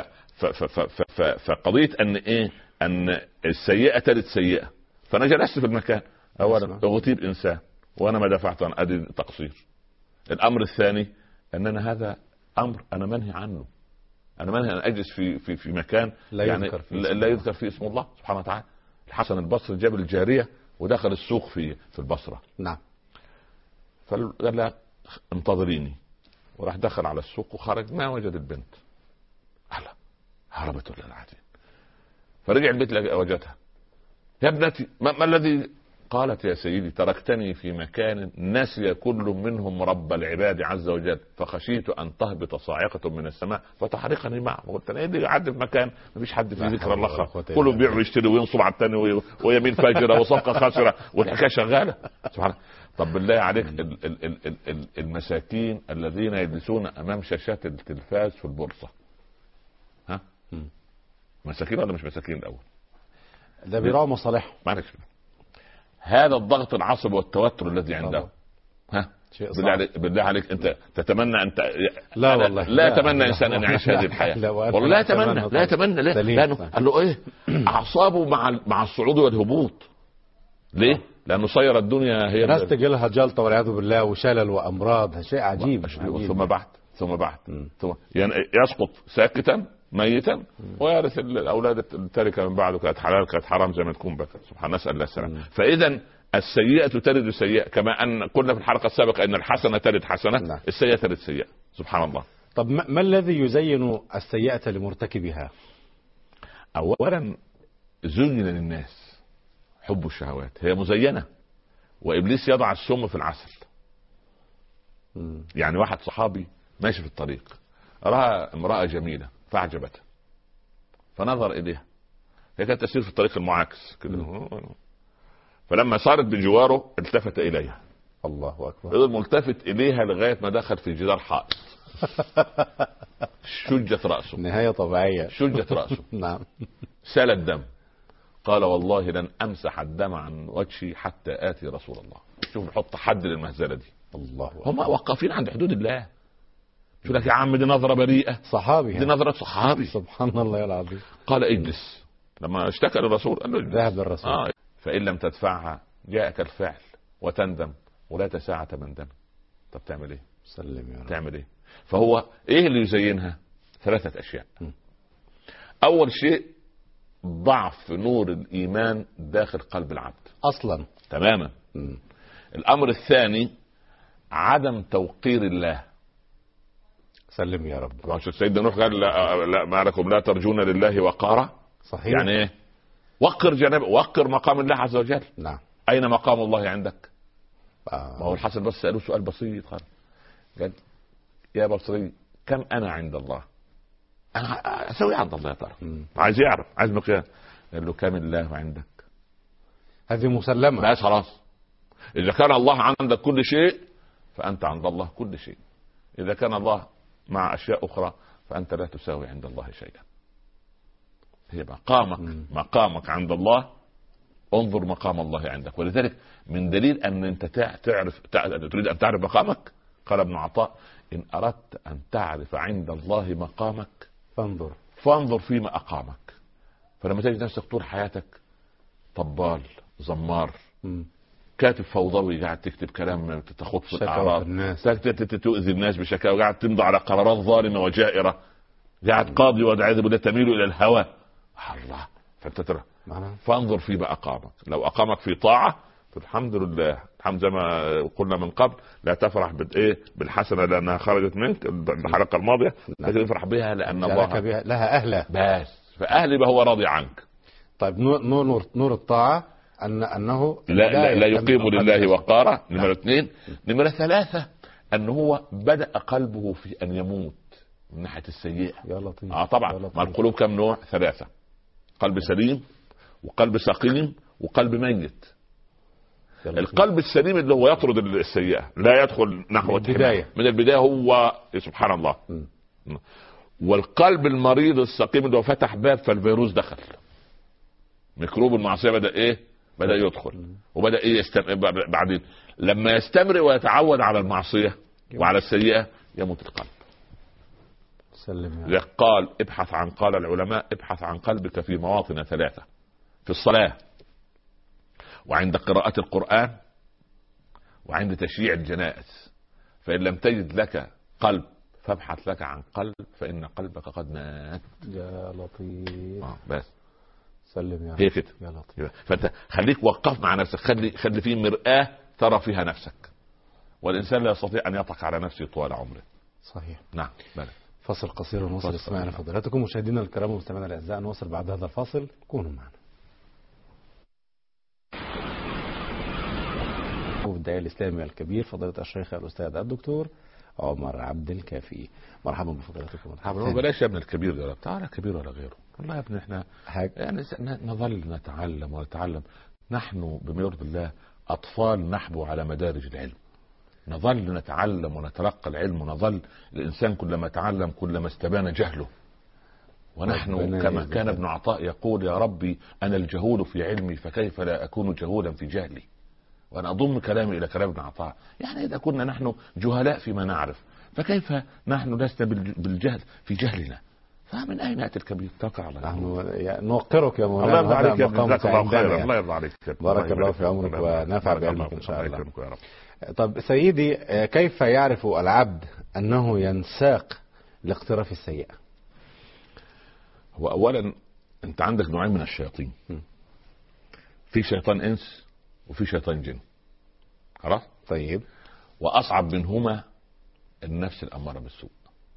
فقضية ان ايه؟ ان السيئة تلد سيئة. فانا جلست في المكان، اولا اغتيب انسان وانا ما دفعت عن ادي تقصير. الامر الثاني اننا هذا امر انا منهي عنه. انا منهي ان اجلس في مكان لا يذكر فيه اسم الله سبحانه وتعالى. الحسن البصري جاب الجارية ودخل السوق في البصرة. نعم. فقال لها انتظريني، وراح دخل على السوق وخرج ما وجد البنت. هربت ولا العادين. فرجع البيت وجدها. يا ابنتي ما الذي؟ قالت يا سيدي تركتني في مكان نسي كل منهم رب العباد عز وجل، فخشيت ان تهبط صاعقة من السماء فتحرقني معه. وقلت انا اللي قاعد في مكان ما فيش حد فيه ذكر الله، كله بيع ويشتري وينصب على الثاني ويمين فاجرة وصفقة خاسرة والحكاية شغالة. سبحان الله. طب بالله عليك المساكين الذين يجلسون امام شاشات التلفاز في البورصة، مساكين ولا مش مساكين؟ الاول ده بيراعوا مصالحهم. معلش، هذا الضغط العصبي والتوتر الذي عنده، بالله عليك انت تتمنى انت؟ لا والله لا اتمنى انسان ان يعيش هذه الحياه. والله لا اتمنى لانه قال له ايه؟ اعصابه مع الصعود والهبوط. ليه؟ لانه صير الدنيا هي ناس تجي لها جلطه والعياذ بالله وشلل وامراض، شيء عجيب. ثم بعد يعني يسقط ساكتا ميتا ويرث الاولاد التركه من بعده، كانت حلال كانت حرام زي ما تكون بكر. سبحان الله، نسال الله السلامه. فاذا السيئه تلد سيئه، كما ان قلنا في الحلقه السابقه ان الحسنه تلد حسنه، السيئه تلد سيئه. سبحان الله. طب ما الذي يزين السيئه لمرتكبها؟ اولا زين للناس حب الشهوات، هي مزينه، وابليس يضع السم في العسل. يعني واحد صحابي ماشي في الطريق راى امراه جميله فاعجبته، فنظر اليها، هي كانت تسير في الطريق المعاكس كده، فلما صارت بجواره التفت اليها. الله اكبر. فضل ملتفت اليها لغايه ما دخل في جدار حائط. شجت رأسه، نهاية طبيعية. شجت رأسه. نعم. سال الدم. قال والله لن أمسح الدم عن وجهي حتى آتي رسول الله. شوف نحط حد للمهزلة دي. الله. هم واقفين عند حدود الله. شو لك يا عم دي نظرة بريئة، صحابي دي نظرة صحابي. سبحان الله العظيم. قال اجلس. لما اشتكى للرسول قال له اجلس. ذهب للرسول. فإن لم تدفعها جاءك الفعل وتندم ولا ساعة من دم. طب تعمل ايه؟ سلم يا رب. تعمل ايه؟ فهو ايه اللي يزينها؟ 3 أشياء. اول شيء ضعف نور الإيمان داخل قلب العبد اصلا تماما. الامر الثاني عدم توقير الله. سلم يا رب. سيدنا نوح قال لا ما لكم لا ترجون لله وقارا. صحيح. يعني ايه؟ وقر جنب، وقر مقام الله عز وجل. نعم. اين مقام الله عندك؟ ما هو آه. الحسن بس سألوه سؤال بسيط. قال يا بصري كم انا عند الله؟ انا اسوي عند الله يا ترى؟ عايز يعرف، عايز مقياس. قال له كم الله عندك؟ هذه مسلمة. بس خلاص. اذا كان الله عندك كل شيء فانت عند الله كل شيء. اذا كان الله مع اشياء اخرى فانت لا تساوي عند الله شيئا. هي مقامك عند الله. انظر مقام الله عندك. ولذلك من دليل ان انت تريد ان تعرف مقامك، قال ابن عطاء ان اردت ان تعرف عند الله مقامك فانظر فيما اقامك. فلما تجد نفسك طول حياتك طبال زمار كاتب فوضوي قاعد تكتب كلام تخوض في الاعراض، تؤذي الناس بشكاوى، قاعد تمضي على قرارات ظالمه وجائره، قاعد قاضي والعياذ بالله تميل الى الهوى. الله. فانت ترى فانظر فيما اقامك. لو اقامك في طاعه فالحمد لله. الحمد زي ما قلنا من قبل لا تفرح بالحسنه لانها خرجت منك الحلقه الماضيه، لكن افرح بها لان الله لها اهلها. بس فاهلي هو راضي عنك. طيب نور الطاعه انه لا يقيم لله وقارا. نمرة 2. نمرة 3 انه هو بدأ قلبه في ان يموت من ناحية السيئة. يا لطيف. طبعا. ما القلوب كم نوع؟ 3. قلب سليم وقلب سقيم وقلب ميت. القلب السليم اللي هو يطرد السيئة، لا يدخل نحو من البداية هو سبحان الله. والقلب المريض السقيم اللي هو فتح باب فالفيروس دخل، ميكروب المعصية بدأ يدخل وبدأ بعدين لما يستمر ويتعود على المعصية وعلى السيئة يموت القلب. سلم. قال قال العلماء ابحث عن قلبك في مواطن 3: في الصلاة، وعند قراءة القرآن، وعند تشييع الجنائز. فإن لم تجد لك قلب فابحث لك عن قلب فإن قلبك قد مات. يا لطيف. بس سلم يا هي كده. يا لطيف. فانت خليك وقف مع نفسك، خلي فيه مرآة ترى فيها نفسك. والإنسان لا يستطيع أن يضحك على نفسه طوال عمره. صحيح. نعم. بلد. فاصل قصير ونواصل استماعنا فضيلتكم مشاهدينا الكرام ومستمعينا الأعزاء. نواصل بعد هذا الفاصل، كونوا معنا. الداعية الإسلامي الكبير فضيلة الشيخ الأستاذ الدكتور عمر عبد الكافي. مرحبا بفضيلتكم. مرحبا. بلاش يا ابن الكبير يا رب، تعالى كبير ولا غيره. والله يا ابن احنا يعني نظل نتعلم ونتعلم. نحن بمرض الله أطفال نحبو على مدارج العلم، نظل نتعلم ونتلقى العلم، ونظل الإنسان كلما تعلم كلما استبان جهله. ونحن كما كان ابن عطاء يقول يا ربي أنا الجهول في علمي فكيف لا أكون جهولا في جهلي. وأنا أضم كلامي إلى كلام ابن عطاء، يعني إذا كنا نحن جهلاء فيما نعرف فكيف نحن لسنا بالجهل في جهلنا؟ فمن أين يأتي الكبير؟ تقع نوقرك يا مولانا. الله يرضى عليك يا ابن، جزاك الله خير. الله يرضى عليك. بارك الله في عمرك ونفع بعلمك إن شاء الله. طب سيدي، كيف يعرف العبد أنه ينساق لاقتراف السيئة؟ هو أولا أنت عندك نوعين من الشياطين، في شيطان إنس وفي شيطان جن. خلاص. طيب. وأصعب منهما النفس الأمارة بالسوء.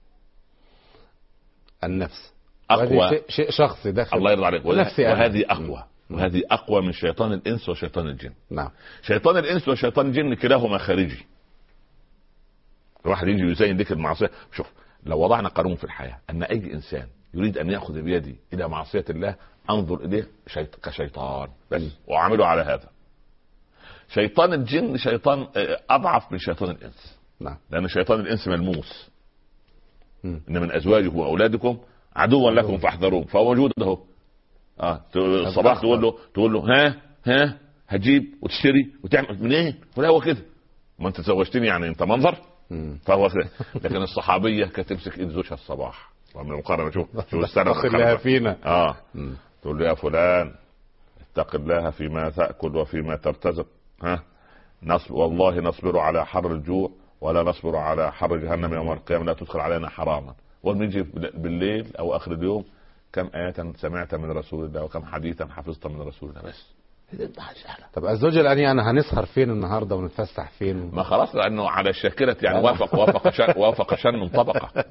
النفس أقوى شيء شخصي داخل. الله يرضى عليك. وهذه أقوى. وهذه أقوى من شيطان الإنس وشيطان الجن. نعم. شيطان الإنس وشيطان الجن كلاهما خارجي. الواحد يجي يزين لك المعصية. شوف، لو وضعنا قانون في الحياة أن أي إنسان يريد أن يأخذ بيدي إلى معصية الله أنظر إليه كشيطان بس وأعمله على هذا. شيطان الجن شيطان أضعف من شيطان الإنس. نعم. لأن شيطان الإنس ملموس ان من ازواجكم واولادكم عدوا لكم فاحذروه، فهو موجود اهو. الصباح تقول له ها هتجيب وتشتري وتعمل منين؟ ولا هو كده، ما انت تزوجتني يعني انت منظر. فهو كده. لكن الصحابيه كانت تمسك ايد زوجها الصباح ومن المقارنه شوف السنه فينا تقول له يا فلان اتق الله فيما تاكل وفيما ترتزق. والله نصبر على حر الجوع ولا نصبر على حر جهنم يوم القيامه، لا تدخل علينا حراما. ونجي بالليل او اخر اليوم كم آية سمعت من رسول الله وكم حديثا حفظت من رسول الله. بس طب الزوجة الآن يعني هنسهر فين النهارده ونتفسح فين؟ ما خلاص لأنه على الشاكلة يعني وافق شن طبقة.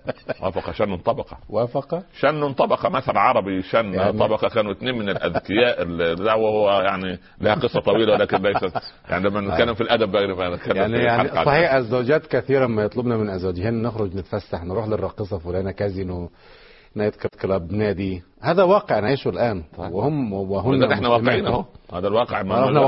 وافق شن طبقة مثل عربي شن يعني طبقة. كانوا اثنين من الأذكياء وهو يعني لها قصة طويلة ولكن ليست يعني لما نتكلم في الأدب يعني صحيح الزوجات كثيرا ما يطلبن من أزواجهن نخرج نتفسح نروح للراقصة فلانة كازينو نايت كلاب نادي. هذا واقع نعيشه الآن وهم وهن احنا واقعين اهو. هذا الواقع احنا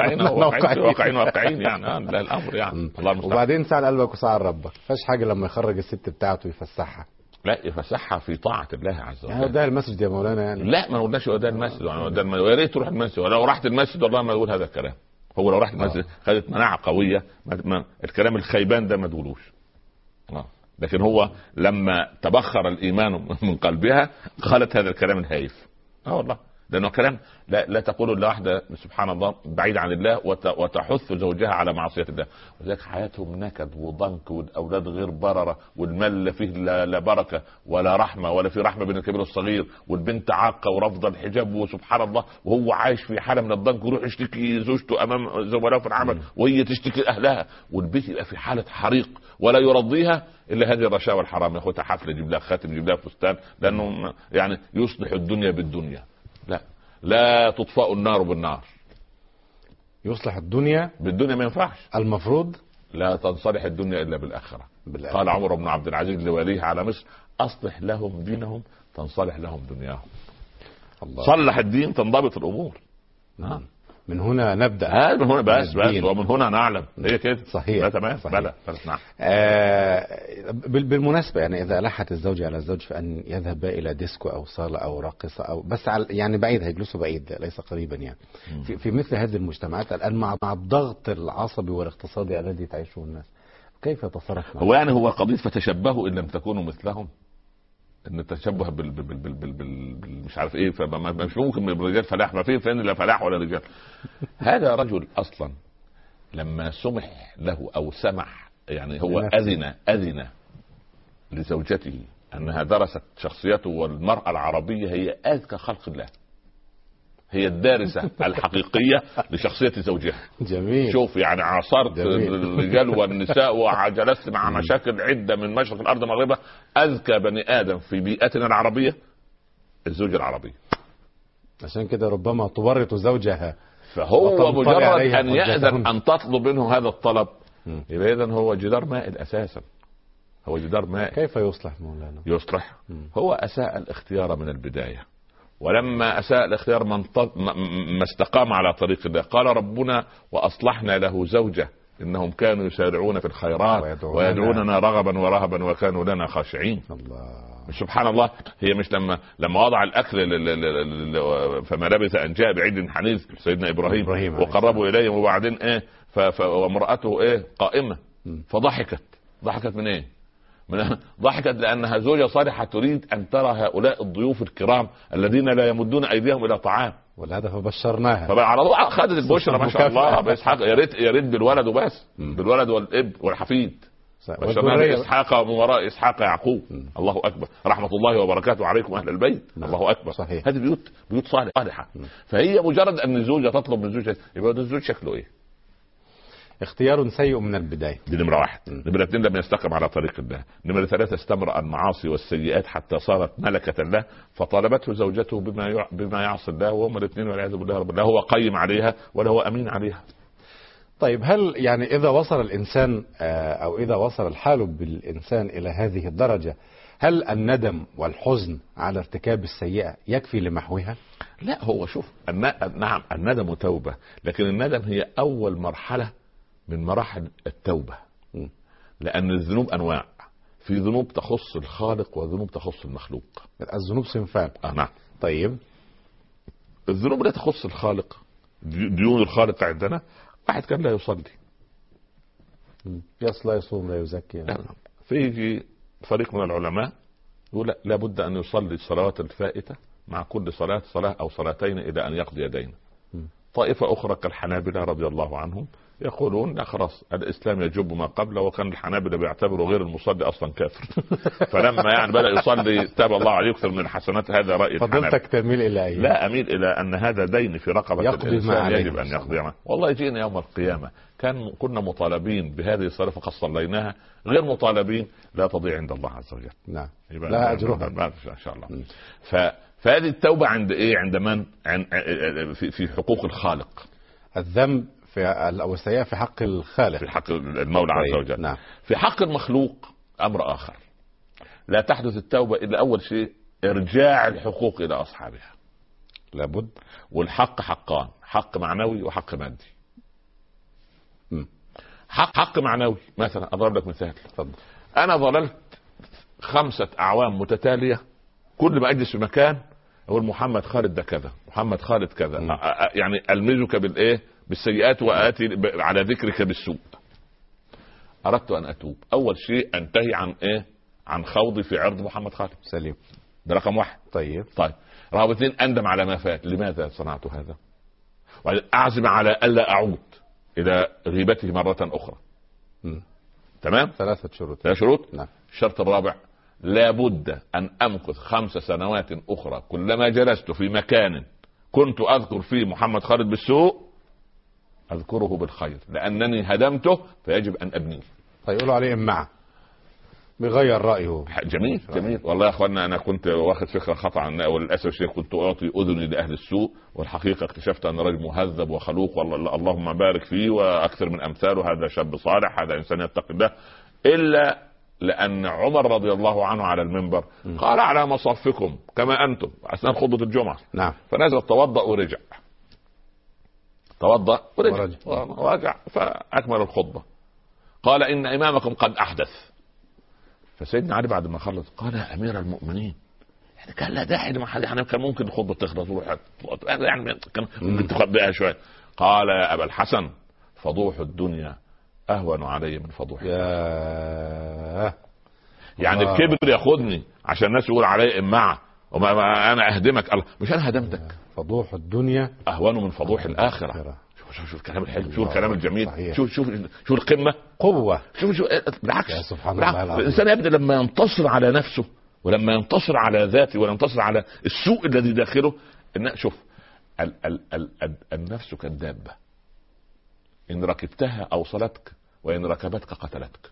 واقعين يعني لا الامر يعني الله المستعان. وبعدين سأل قلبك وسأل ربك فاش حاجة لما يخرج الست بتاعته يفسحها؟ لا يفسحها في طاعة الله عز وجل. يعني ده المسجد يا مولانا يعني؟ لا ما قلناش ده المسجد ويا ريت تروح المسجد. ولو رحت المسجد والله ما اقول هذا الكلام. هو لو رحت المسجد خدت مناعة قوية الكلام الخيبان ده ما تقولوش. لكن هو لما تبخر الإيمان من قلبها قالت هذا الكلام الهايف. والله لأنه كلام لا تقول لواحدة سبحان الله بعيد عن الله وتحث زوجها على معصية الله. وذلك حياتهم نكد وضنك والأولاد غير بررة والمال فيه لا بركة ولا رحمة ولا في رحمة بين الكبير والصغير والبنت عاقة ورفض الحجاب وسبحان الله وهو عايش في حالة من الضنك ويروح يشتكي زوجته أمام زملائه في العمل وهي تشتكي أهلها والبيت يبقى في حالة حريق ولا يرضيها إلا هذه الرشاوى الحرام. ياخدها حفلة يجيب لها خاتم يجيب لها فستان لأنه يعني يصلح الدنيا بالدنيا. لا تطفأ النار بالنار. يصلح الدنيا بالدنيا ما ينفعش. المفروض لا تنصلح الدنيا إلا بالآخرة. قال عمر بن عبد العزيز لوليه على مصر أصلح لهم دينهم تنصلح لهم دنياهم. صلح الدين تنضبط الأمور. من هنا نبدأ. من هنا بس ومن هنا نعلم. هي كده صحيح. تمام. بلى نعم. بالمناسبة يعني إذا ألحت الزوج على الزوج فأن يذهب إلى ديسكو أو صالة أو راقصة أو بس يعني بعيد هيجلسوا بعيد ليس قريبا يعني في مثل هذه المجتمعات الآن مع الضغط العصبي والاقتصادي الذي تعيشه الناس كيف يتصرف؟ هو قضية فتشبهوا إن لم تكونوا مثلهم. ان التشبه مش عارف ايه فمش ممكن من الرجال فلاح ما فين لا فلاح ولا رجال. هذا رجل اصلا لما سمح له او سمح يعني هو اذن لزوجته انها درست شخصيته والمرأة العربية هي اذكى خلق الله. هي الدارسة الحقيقية لشخصية زوجها. جميل. شوف يعني عاصرت الرجال والنساء وجلست مع مشاكل عدة من مشرق الأرض مغربها. أذكى بني آدم في بيئتنا العربية الزوجة العربية. عشان كده ربما تورط زوجها فهو مجرد أن يأذن أن تطلب منه هذا الطلب يبقى إذن هو جدار مائل أساسا. هو جدار مائل. كيف يصلح مولانا؟ يصلح. هو أساء الاختيار من البداية ولما أساء الاختيار ما استقام على طريق الله قال ربنا وأصلحنا له زوجة إنهم كانوا يسارعون في الخيرات ويدعوننا رغبا ورهبا وكانوا لنا خاشعين. الله. سبحان الله. هي مش لما وضع الأكل فما لبث أن جاء بعيد حنيذ سيدنا إبراهيم وقربوا إليه وبعدين وامرأته قائمة فضحكت من ايه؟ ضحكت لأنها زوجة صالحة تريد أن ترى هؤلاء الضيوف الكرام الذين لا يمدون أيديهم إلى طعام. والهدف بشرناها فعلى طول خدت البشرى ما شاء الله بإسحاق. يا ريت بالولد وبس بالولد والاب والحفيد. بشرناها بإسحاق ومن وراء إسحاق يعقوب. الله أكبر. رحمة الله وبركاته عليكم أهل البيت. الله أكبر. صحيح. هذه بيوت صالحة. فهي مجرد أن الزوجة تطلب من زوجها يبقى الزوج شكله إيه؟ اختيار سيء من البداية. دي نمرة 1. نمرة 2 لم يستقم على طريق الله. نمرة 3 استمر المعاصي والسيئات حتى صارت ملكة له فطالبته زوجته بما يعصي الله وهم الاثنين والعياذ بالله لا هو قيم عليها ولا هو أمين عليها. طيب هل يعني إذا وصل الإنسان أو إذا وصل الحال بالإنسان إلى هذه الدرجة هل الندم والحزن على ارتكاب السيئة يكفي لمحوها؟ لا هو شوف نعم الندم توبة لكن الندم هي أول مرحلة من مراحل التوبة. لأن الذنوب أنواع في ذنوب تخص الخالق وذنوب تخص المخلوق. الذنوب صنفان. نعم. طيب الذنوب لا تخص الخالق، ديون الخالق عندنا، واحد كان لا يصلي، لا يصوم لا يزكي. فيجي فريق من العلماء يقول لا بد أن يصلي الصلوات الفائتة مع كل صلاة أو صلاتين إلى أن يقضي دينه. طائفة أخرى كالحنابلة رضي الله عنهم يقولون لا خلاص الإسلام يجب ما قبله، وكان الحنابلة بيعتبروا غير المصلي أصلا كافر. فلما يعني بدأ يصلي تاب الله عليه يكثر من الحسنات. هذا رأي فضلتك تميل إلى أي؟ لا أميل إلى أن هذا دين في رقبة الإنسان يجب أن يقضي معه. والله جينا يوم القيامة كنا مطالبين بهذه الصلاة فقد صليناها، غير مطالبين لا تضيع عند الله عز وجل. نعم لا أجرها إن شاء الله. فهذه التوبة عند إيه؟ عند من؟ في حقوق الخالق. الذنب أو السيئة في حق الخالق، في حق المولى عز وجل. نعم. في حق المخلوق أمر آخر، لا تحدث التوبة إلا أول شيء إرجاع الحقوق إلى أصحابها، لابد. والحق حقان، حق معنوي وحق مادي. حق معنوي مثلا أضرب لك مثال. فضل. أنا ظللت 5 أعوام متتالية كل ما أجلس في مكان أقول محمد خالد ده كذا، محمد خالد كذا، يعني ألمزك بالإيه؟ بالسيئات وآتي على ذكرك بالسوء. أردت أن أتوب، أول شيء أنتهي عن إيه؟ عن خوضي في عرض محمد خالد. سليم. ده رقم 1. طيب رقم 2 أندم على ما فات، لماذا صنعت هذا؟ وأعزم على ألا أعود إلى غيبته مرة أخرى. تمام. 3 شروط. 3 شروط. نعم. الشرط الرابع لابد أن أمكث 5 سنوات أخرى كلما جلست في مكان كنت أذكر فيه محمد خالد بالسوء أذكره بالخير، لأنني هدمته فيجب أن أبنيه. فيقولوا عليه إمعة، بيغير رأيه. جميل والله يا أخوانا. أنا كنت واخد فكرة خطأ وللأسف الشيء كنت أعطي أذني لأهل السوء، والحقيقة اكتشفت أن رجل مهذب وخلوق والله اللهم بارك فيه وأكثر من أمثاله. هذا شاب صالح، هذا إنسان يتقي الله، إلا لأن عمر رضي الله عنه على المنبر قال على مصافكم كما أنتم أثناء خطبة الجمعة. نعم. فنزل توضأ ورجع، توضأ ورجع فأكمل الخطبة. قال إن إمامكم قد أحدث. فسيدنا علي بعد ما خلص قال يا أمير المؤمنين، يعني كان لا داعي لما حد، يعني كان ممكن الخطبة تخلص يعني كان ممكن تخبئها شوية. قال يا أبا الحسن فضوح الدنيا أهون علي من فضوح يعني الكبر ياخدني عشان الناس يقول علي إمعة وما أنا أهدمك. الله مش أنا هدمتك. فضوح الدنيا أهون من فضوح الآخرة. شوف الكلام الحلو، شوف الكلام الجميل. شوف القمة قوة. شوف بالعكس سبحان الله. الإنسان يبدأ لما ينتصر على نفسه ولما ينتصر على ذاته وينتصر على السوء الذي داخله. شوف النفس كالدابة، إن ركبتها أوصلتك وإن ركبتك قتلتك.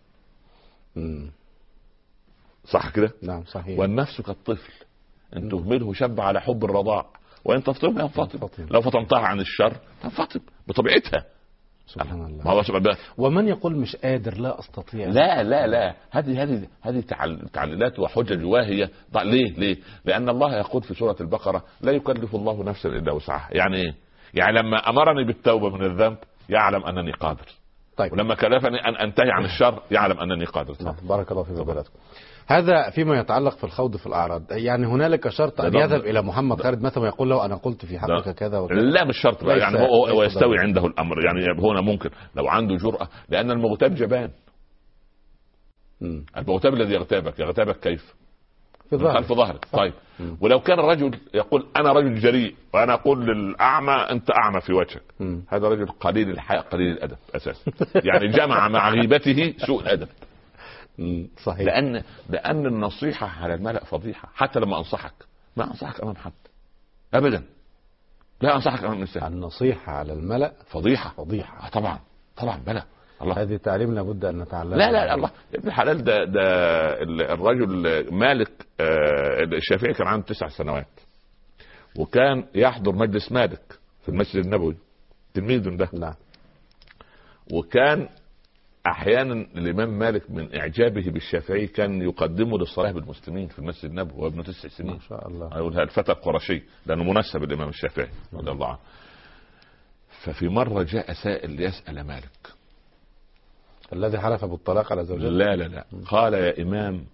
صح كده؟ نعم صحيح. والنفس كالطفل، إن تهمله شب على حب الرضاع وإن تفطمها ينفطم. لو فطمتها عن الشر تنفطم بطبيعتها. سبحان الله. ومن يقول مش قادر لا أستطيع؟ لا هذه تعليلات وحجج واهية. ليه؟ لأن الله يقول في سورة البقرة لا يكلف الله نفسا إلا وسعها. يعني إيه؟ يعني لما أمرني بالتوبة من الذنب يعلم أنني قادر. طيب. ولما كلفني أن أنتهي عن الشر يعلم أنني قادر. بارك الله في بلدكم. هذا فيما يتعلق في الخوض في الأعراض. يعني هنالك شرط أن يذهب إلى محمد خالد مثلا ويقول له أنا قلت في حقك كذا وكذا؟ لا مش شرط بقى. يعني هو يستوي عنده الأمر. يعني هنا ممكن لو عنده جرأة، لأن المغتاب جبان. المغتاب الذي يغتابك كيف؟ في خلف ظهرك. طيب ولو كان الرجل يقول أنا رجل جريء وأنا أقول للأعمى أنت أعمى في وجهك، هذا رجل قليل الحياء قليل الأدب أساسا. يعني جمع مع غيبته سوء الأدب. صحيح. لأن النصيحة على الملأ فضيحة. حتى لما أنصحك ما أنصحك أمام حد أبدا، لا أنصحك أمام إنسان. النصيحة على الملأ فضيحة. طبعا بلى. الله هذه تعليم لابد أن نتعلم. لا الله ابن الحلال ده الرجل مالك الشافعي كان عنده 9 سنوات وكان يحضر مجلس مالك في المسجد النبوي، تلميذ ده. نعم. وكان احيانا الامام مالك من اعجابه بالشافعي كان يقدمه للصلاه بالمسلمين في المسجد النبوي وابنه 9 سنين. ما شاء الله. يقول الفتى القرشي لانه منسب الامام الشافعي رضي الله عنه. ففي مره جاء سائل ليسال مالك الذي حلف بالطلاق على زوجته؟ لا قال يا إمام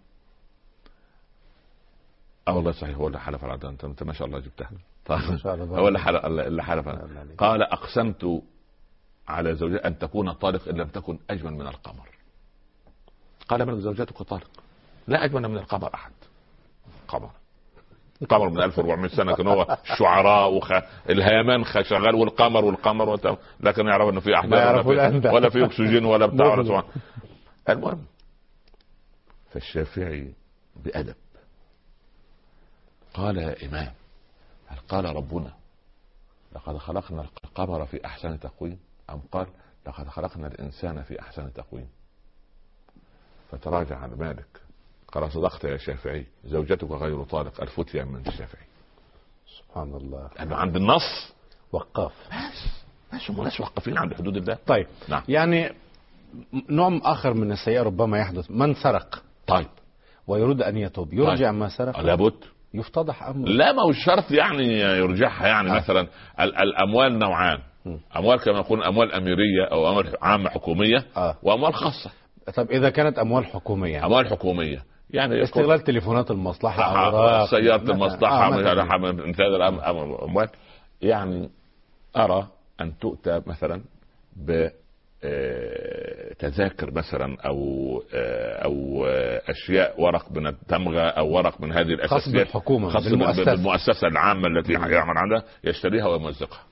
والله صحيح هو اللي حلف على انت ما شاء الله جبتها. هو اللي حلف قال اقسمت على زوجتي ان تكون طالق ان لم تكن اجمل من القمر. قال من زوجتك طالق؟ لا اجمل من القمر احد. القمر من 1400 سنه كان هو الشعراء الهيمان شغال والقمر لكن يعرف انه في احجار ولا في اكسجين ولا بتاع ولا سواء. المهم فالشافعي بأدب قال يا إمام هل قال ربنا لقد خلقنا القمر في أحسن تقويم أم قال لقد خلقنا الإنسان في أحسن تقويم؟ فتراجع عن مالك قال صدقت يا شافعي زوجتك غير طالق. الفتيا من الشافعي. سبحان الله. لأنه عند النص وقاف. بس هم ناس وقفين عند حدود الله. طيب نعم. يعني نوع آخر من السيئة ربما يحدث من سرق طيب ويريد أن يتوب يرجع ما سرق؟ لابد يفتضح أمره. لا ما هو الشرط يعني يرجعها يعني مثلا الأموال نوعان. أموال كما يقول أموال أميرية أو أموال عامة حكومية وأموال خاصة. طب إذا كانت أموال حكومية أموال حكومية يعني استغلال تليفونات المصلحة سيارة المصلحة مثال الأموال يعني أرى أن تؤتى مثلا بتذاكر مثلا أو أشياء ورق من التمغة أو ورق من هذه الأساسيات خاص بالحكومة خاص بالمؤسسة العامة التي يعمل عندها يشتريها ويمزقها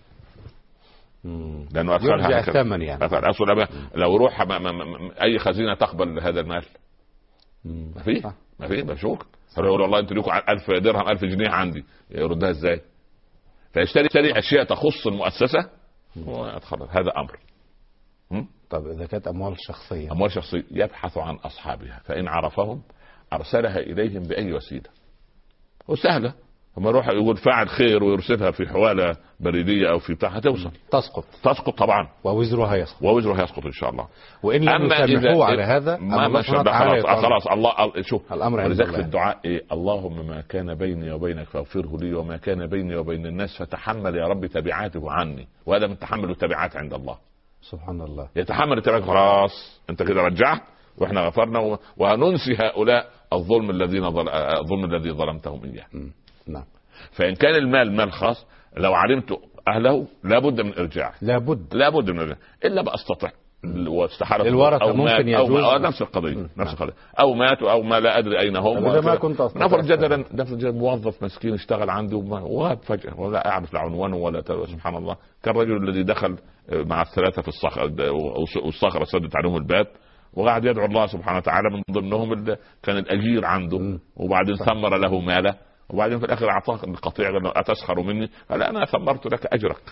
لأنه يرجع الثمن يعني لو روح أي خزينة تقبل هذا المال ما في مشوك يقول والله انتوا لكم 1000 درهم 1000 جنيه عندي يردها ازاي؟ فيشتري اشياء تخص المؤسسه ويتخلص. هذا امر. طب اذا كانت اموال شخصيه يبحث عن اصحابها فان عرفهم ارسلها اليهم باي وسيله وسهله. لما يروح يقول فاعل خير ويرسلها في حواله بريديه او في بتاع هتوصل تسقط طبعا ووزرها يسقط ان شاء الله. وان لم يسامحوه على هذا خلاص الله شوف الامر ولذلك في الدعاء اللهم ما كان بيني وبينك فاغفره لي وما كان بيني وبين الناس فتحمل يا رب تبعاته عني. وهذا من تحمل التبعات عند الله. سبحان الله. يتحمل التبعات خلاص انت كده رجعت واحنا غفرنا وهننسي هؤلاء الظلم الذي ظلمتهم اياه. نعم. فإن كان المال مال خاص لو علمت أهله لابد من إرجاعه. لابد من إرجاعه إلا بأستطع واستحالة الورثة ممكن يجوز نفس القضية أو ماتوا أو ما لا أدري أين هم. نفرض جدلا موظف مسكين اشتغل عنده وغاب فجأة ولا أعرف عنوانه ولا سبحان الله. كالرجل الذي دخل مع الثلاثة في الصخرة والصخرة سدت عليهم الباب وقعد يدعو الله سبحانه وتعالى من ضمنهم كان الأجير عنده وبعدين ثمر له ماله وبعدين في الاخر اعطاك القطيع اتسخر مني قال انا ثمرت لك اجرك.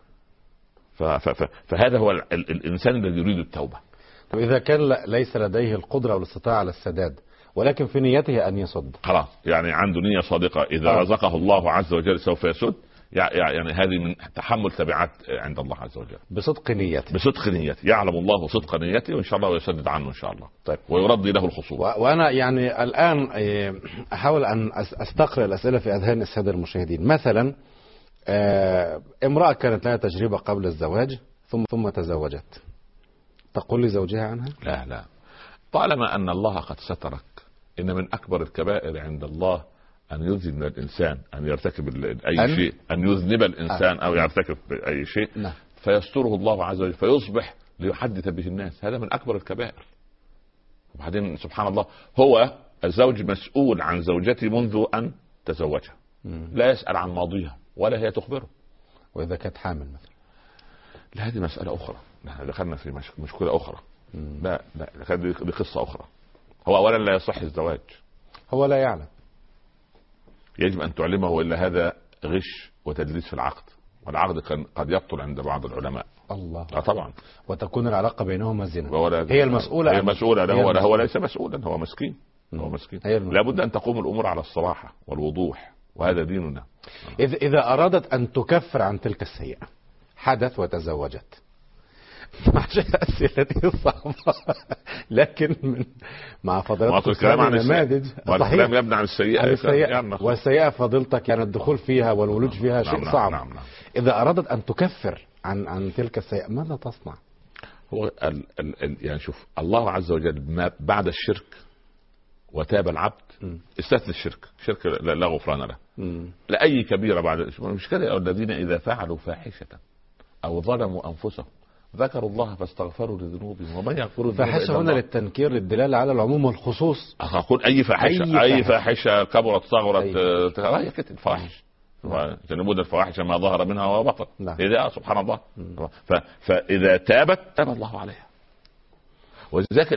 فهذا هو الانسان الذي يريد التوبه. طب اذا كان ليس لديه القدره والاستطاعه على السداد ولكن في نيته ان يصد خلاص يعني عنده نيه صادقه اذا رزقه الله عز وجل سوف يسد يعني هذه من تحمل تبعات عند الله عز وجل بصدق نيته يعلم الله صدق نيته وان شاء الله ويسدد عنه ان شاء الله. طيب ويرضي له الخصوم. وانا يعني الان احاول ان استقرأ الاسئله في اذهان الساده المشاهدين. مثلا امراه كانت لها تجربه قبل الزواج ثم تزوجت تقول لزوجها عنها؟ لا طالما ان الله قد سترك ان من اكبر الكبائر عند الله أن يذنب الإنسان أن يرتكب أي شيء أن يذنب الإنسان أو يرتكب أي شيء فيستره الله عز وجل فيصبح ليحدث به الناس. هذا من أكبر الكبائر. وبعدين سبحان الله هو الزوج مسؤول عن زوجته منذ أن تزوجها لا يسأل عن ماضيها ولا هي تخبره. وإذا كانت حامل مثلا؟ لا هذه مسألة أخرى. نحن دخلنا في مشكلة أخرى. لا دي قصة أخرى. هو أولا لا يصح الزواج. هو لا يعلم. يجب أن تعلمه وإلا هذا غش وتدليس في العقد. والعقد قد يبطل عند بعض العلماء. الله. طبعا. وتكون العلاقة بينهما زنا. هي المسؤولة. هو ليس مسؤولا. هو مسكين. لابد أن تقوم الأمور على الصراحة والوضوح وهذا ديننا. إذا أرادت أن تكفر عن تلك السيئة حدث وتزوجت مع أسئلتي صعبة لكن مع فضيلتك الكلام عن النماذج الكلام يبنى عن السيئة والسيئة فضيلتك يعني الدخول فيها والولوج فيها شيء صعب. نعم. إذا أرادت أن تكفر عن تلك السيئة ماذا تصنع؟ هو يعني شوف الله عز وجل ما بعد الشرك وتاب العبد استثنى الشرك لا غفران له. لأي كبيرة بعد مش كده. الذين إذا فعلوا فاحشة أو ظلموا أنفسهم ذكروا الله فاستغفروا لذنوبهم ومن يغفر الذنوب فاحشة هنا للتنكير للدلالة على العموم والخصوص. أقول أي فاحشة كبرت صغرت هي كده الفواحش. جنبوا الفواحش ما ظهر منها وبطن. إذا سبحان الله. فإذا تابت تاب الله عليها. وذلك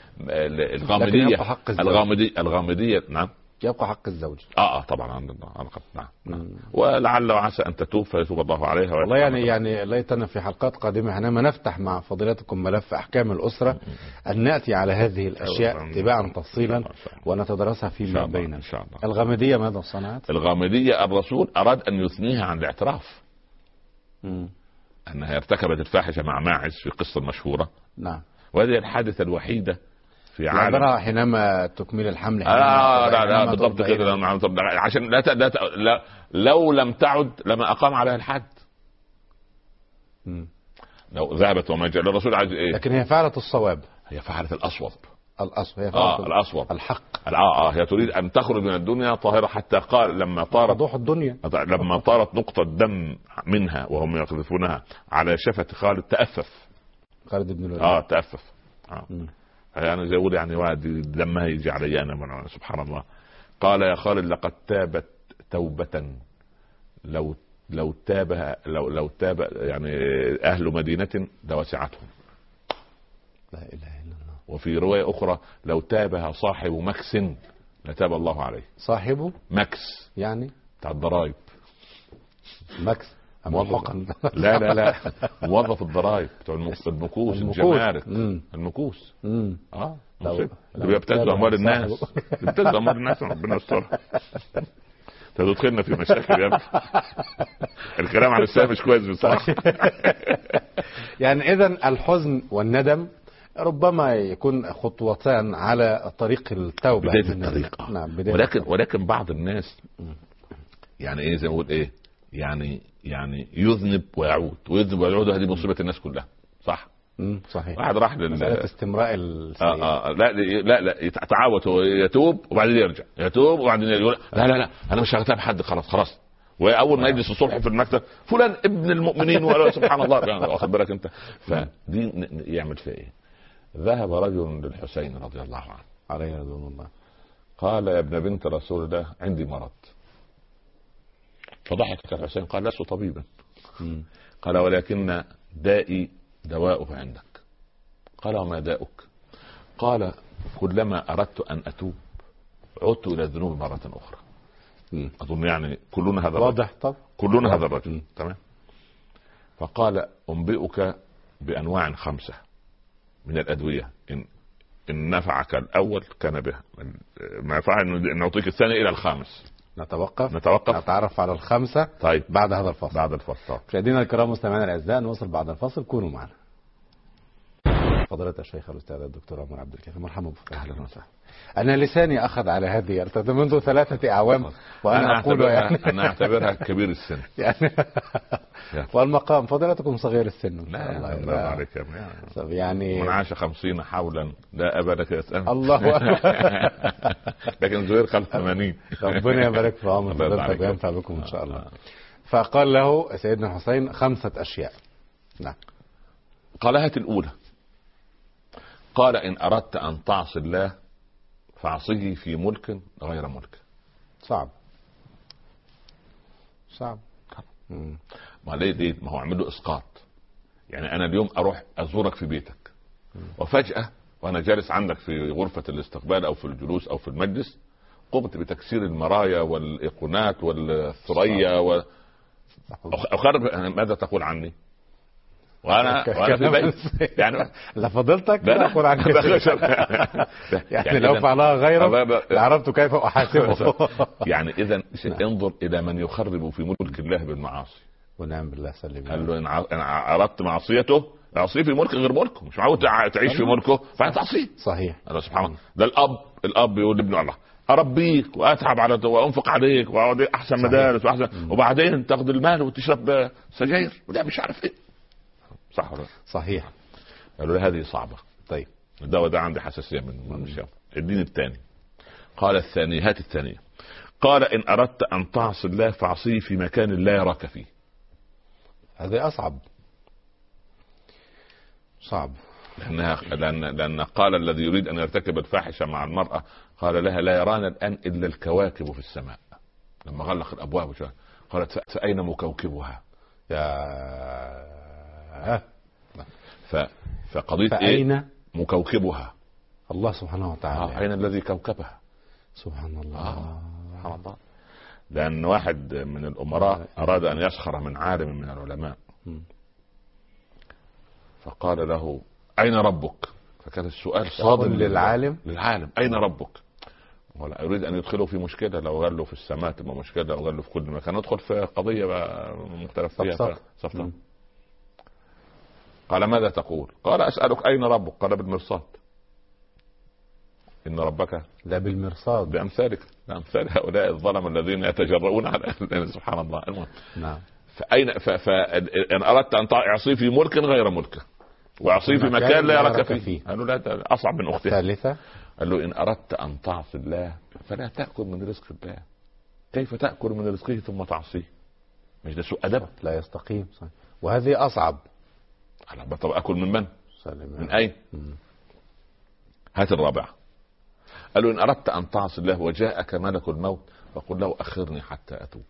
الغامدية نعم يبقى حق الزوج. طبعا نعم. ولعل وعسى ان تتوب فيتوب الله عليها. والله يعني ليتنا في حلقات قادمه حينما نفتح مع فضيلتكم ملف احكام الاسره ان ناتي على هذه الاشياء تباعا تفصيلا ونتدرسها فيما بيننا ان شاء الله. الغامديه ماذا صنعت؟ الغامديه الرسول اراد ان يثنيها عن الاعتراف انها ارتكبت الفاحشه مع ماعز في قصه مشهوره. نعم. وهذه الحادثه الوحيده في عالم حينما تكمل الحمل. لا بالضبط كده. عشان لا لو لم تعد لما اقام عليها الحد. لو ذهبت وما جاء الرسول عايز ايه؟ لكن هي فعلت الصواب. هي فعلت الأصوب. الأصوب الحق. هي تريد ان تخرج من الدنيا طاهره حتى قال لما طارت وضوح الدنيا لما طارت نقطه دم منها وهم يقذفونها على شفه خالد تأفف. خالد بن الوليد تأفف. يعني زي يقول يعني واحد لما يجي علي انا سبحان الله. قال يا خالد لقد تابت توبة لو تاب يعني اهل مدينة لوسعتهم. لا اله الا الله. وفي رواية اخرى لو تابها صاحب مكس لتاب الله عليه. صاحبه مكس يعني بتاع الضرائب. مكس موظف لا موظف الضرائب بتوع النكوس الجمارك المكوس. اللي بيبتزوا اموال الناس ربنا يسترها. تدخلنا في مشاكل يا ابني. الكلام عن السلام مش كويس بصراحه. يعني اذا الحزن والندم ربما يكون خطوتان على طريق التوبه. بدايه الطريق. نعم ولكن بعض الناس يعني ايه زي ما بقول ايه يعني يذنب ويعود ويذنب ويعود. هذه مصيبه الناس كلها. صح. صحيح. واحد راح استمراء لا يتعاود ويتوب وبعدين يرجع يتوب وبعدين يقول لا انا مش هغتاب حد خلاص. واول ما يجلس الصبح في المكتب فلان ابن المؤمنين ولا سبحان الله يعني واخد بالك انت. فدي يعمل فيها ايه؟ ذهب رجل للحسين رضي الله عنه عليه رضوان الله. قال يا ابن بنت رسول الله عندي مرض. فضحك الحسين قال لست طبيبا. قال ولكن دائي دواؤه عندك. قال وما داؤك؟ قال كلما أردت أن أتوب عدت إلى الذنوب مرة أخرى. أظن يعني كلنا هذا واضح. طب كلنا هذا الرجل. تمام. فقال أنبئك بأنواع 5 من الأدوية إن نفعك الأول كان بها ما ينفع أن نعطيك الثاني إلى ال5. نتوقف نتعرف على 5 طيب بعد هذا الفصل. بعد الفصل. مشاهدينا الكرام مستمعينا الاعزاء نوصل بعد الفصل. كونوا معنا. فضيلة الشيخ الأستاذ الدكتور عمر عبد الكافي مرحبا بك. أهلا وسهلا. أنا لساني أخذ على هذه ارتدى منذ 3 أعوام وأنا أقول يعني أنا أعتبرها كبير السن يعني والمقام فضيلتكم صغير السن. لا الله عليك يعني من عاش 50 حولا لا أبا لك يسأل الله. لكن زهير 85. ربنا يبارك في عمر فضيلتك وينفع بكم إن شاء الله. فقال له سيدنا الحسين 5 أشياء. نعم. قال هات الأولى. قال إن أردت أن تعصي الله فاعصيه في ملك غير ملك. صعب. ما ليه ما هو عمل له إسقاط. يعني أنا اليوم أروح أزورك في بيتك وفجأة وأنا جالس عندك في غرفة الاستقبال أو في الجلوس أو في المجلس قمت بتكسير المرايا والإيقونات والثريا أخرب. ماذا تقول عني؟ وانا في بيت يعني لفضلتك لا اقول عنك يعني لو فعلها غيرك لعرفت كيف احاسبه. يعني اذا انظر الى من يخرب في ملك الله بالمعاصي. ونعم بالله سلم. قال له ان اردت معصيته اعصيه في ملك غير ملكه. مش معود تعيش في ملكه فهتعصيه. صحيح. الله سبحان الله. ده الاب يقول لابنه الله اربيك واتعب على وانفق عليك واقعد احسن مدارس واحسن وبعدين تاخذ المال وتشرب سجاير وده مش عارف ايه. صح. صحيح. قالوا له هذه صعبة. طيب ده عندي حساسية منه مش اديني الثاني. قال الثانية، هات الثانية. قال إن أردت أن تعصي الله فاعصيه في مكان لا يراك فيه. هذا أصعب، صعب. لأن قال الذي يريد أن يرتكب الفاحشة مع المرأة قال لها لا يرانا الآن إلا الكواكب في السماء. لما غلق الأبواب قالت فأين مكوكبها؟ فقضية فأين مكوكبها؟ الله سبحانه وتعالى. أين الذي كوكبها؟ سبحان الله. سبحان الله. لأن واحد من الأمراء أراد أن يسخر من عالم من العلماء فقال له أين ربك؟ فكان السؤال صادم للعالم أين ربك؟ ولا يريد أن يدخله في مشكلة، لو قال له في السماء تبقى مشكلة، لو قال له في كل مكان ندخل في قضية بقى مختلف فيها صفصف. قال ماذا تقول؟ قال أسألك أين ربك؟ قال بالمرصاد. إن ربك لا بالمرصاد، بأمثالك، بأمثال هؤلاء الظلم الذين يتجرؤون على سبحان الله. المهم نعم. فأين إن أردت أن تعصي في ملك غير ملكه وأعصي في مكان لا يراك فيه. قالوا لا أصعب من أختها. الثالثة قال له إن أردت أن تعصي الله فلا تأكل من رزق الله. كيف تأكل من رزقه ثم تعصيه؟ مش ده سوء أدب؟ لا يستقيم. وهذه أصعب. طب أكل من من أين؟ هات الرابعة. قال له إن أردت أن تعصي الله وجاءك ملك الموت فقل له أخرني حتى أتوب.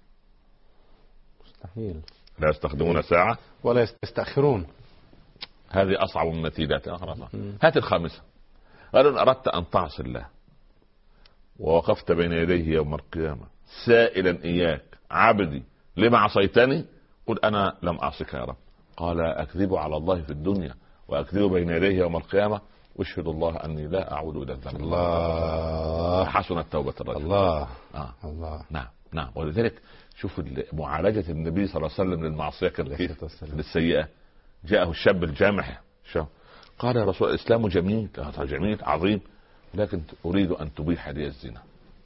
مستحيل. لا يستخدمون ساعة ولا يستأخرون. هذه أصعب من نتيجات. هات الخامسة. قالوا إن أردت أن تعصي الله ووقفت بين يديه يوم القيامة سائلا إياك عبدي لما عصيتني قل أنا لم أعصك يا رب. قال أكذب على الله في الدنيا وأكذب بين يديه يوم القيامة واشهد الله أني لا أعود إلى الذنب. الله. حسنت توبة الرجل. الله. الله. نعم. ولذلك شوف معالجة النبي صلى الله عليه وسلم للمعصية كيف للسيئة. جاءه الشاب الجامح قال يا رسول الإسلام جميل جميل عظيم لكن أريد أن تبيح لي الزنا.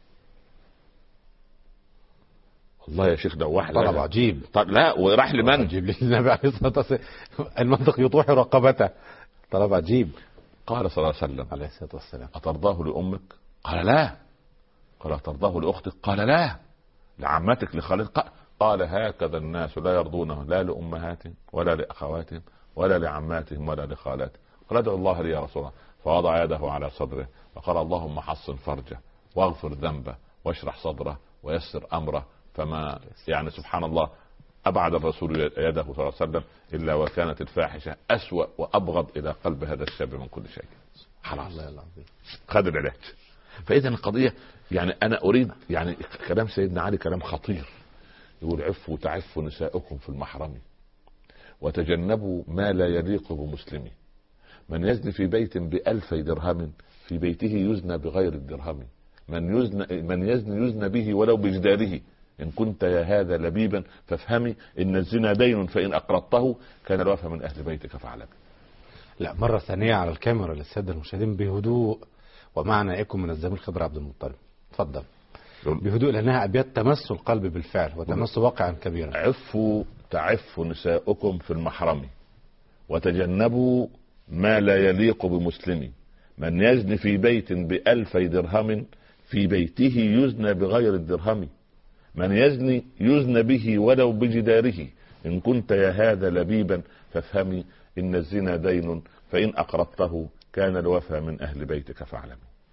والله يا شيخ ده واحد طلب عجيب. لا وراح لمن؟ عجيب للنبي عليه الصلاة والسلام. المنطق يطوح رقبته. طلب عجيب. قال صلى الله عليه وسلم عليه الصلاة والسلام أترضاه لأمك؟ قال لا. قال أترضاه لأختك؟ قال لا. لعمتك لخالتك؟ قال هكذا الناس لا يرضونه لا لأمهاتهم ولا لأخواتهم ولا لعماتهم ولا لخالاتهم. قال ادعو الله لي يا رسول الله. فوضع يده على صدره وقال اللهم حصن فرجه واغفر ذنبه واشرح صدره ويسر أمره. فما يعني سبحان الله أبعد الرسول يده صلى الله عليه وسلم إلا وكانت الفاحشة أسوأ وأبغض إلى قلب هذا الشاب من كل شيء. خلاص خذ العلاج. فإذا القضية يعني أنا أريد يعني كلام سيدنا علي كلام خطير. يقول عفوا تعفوا نساؤكم في المحرم وتجنبوا ما لا يليق بمسلم. من يزني في بيت ب1000 درهم في بيته يزنى بغير الدرهم. من يزني به ولو بجداره. إن كنت يا هذا لبيبا فافهمي إن الزنا دين فإن أقرضته كان الوفى من أهل بيتك فاعلم. لا مرة ثانية على الكاميرا للسادة المشاهدين بهدوء. ومعنا إيكم من الزميل خضر عبد المطلب. تفضل بهدوء لأنها أبيات تمس القلب بالفعل وتمس واقعا كبيرا. عفوا تعفوا نساؤكم في المحرم وتجنبوا ما لا يليق بمسلم. من يزني في بيت ب1000 درهم في بيته يزنى بغير الدرهم. من يزنى به ولو بجداره. إن كنت يا هذا لبيبا فافهمي إن الزنا دين فإن أقرضته كان الوفى من أهل بيتك فاعلم.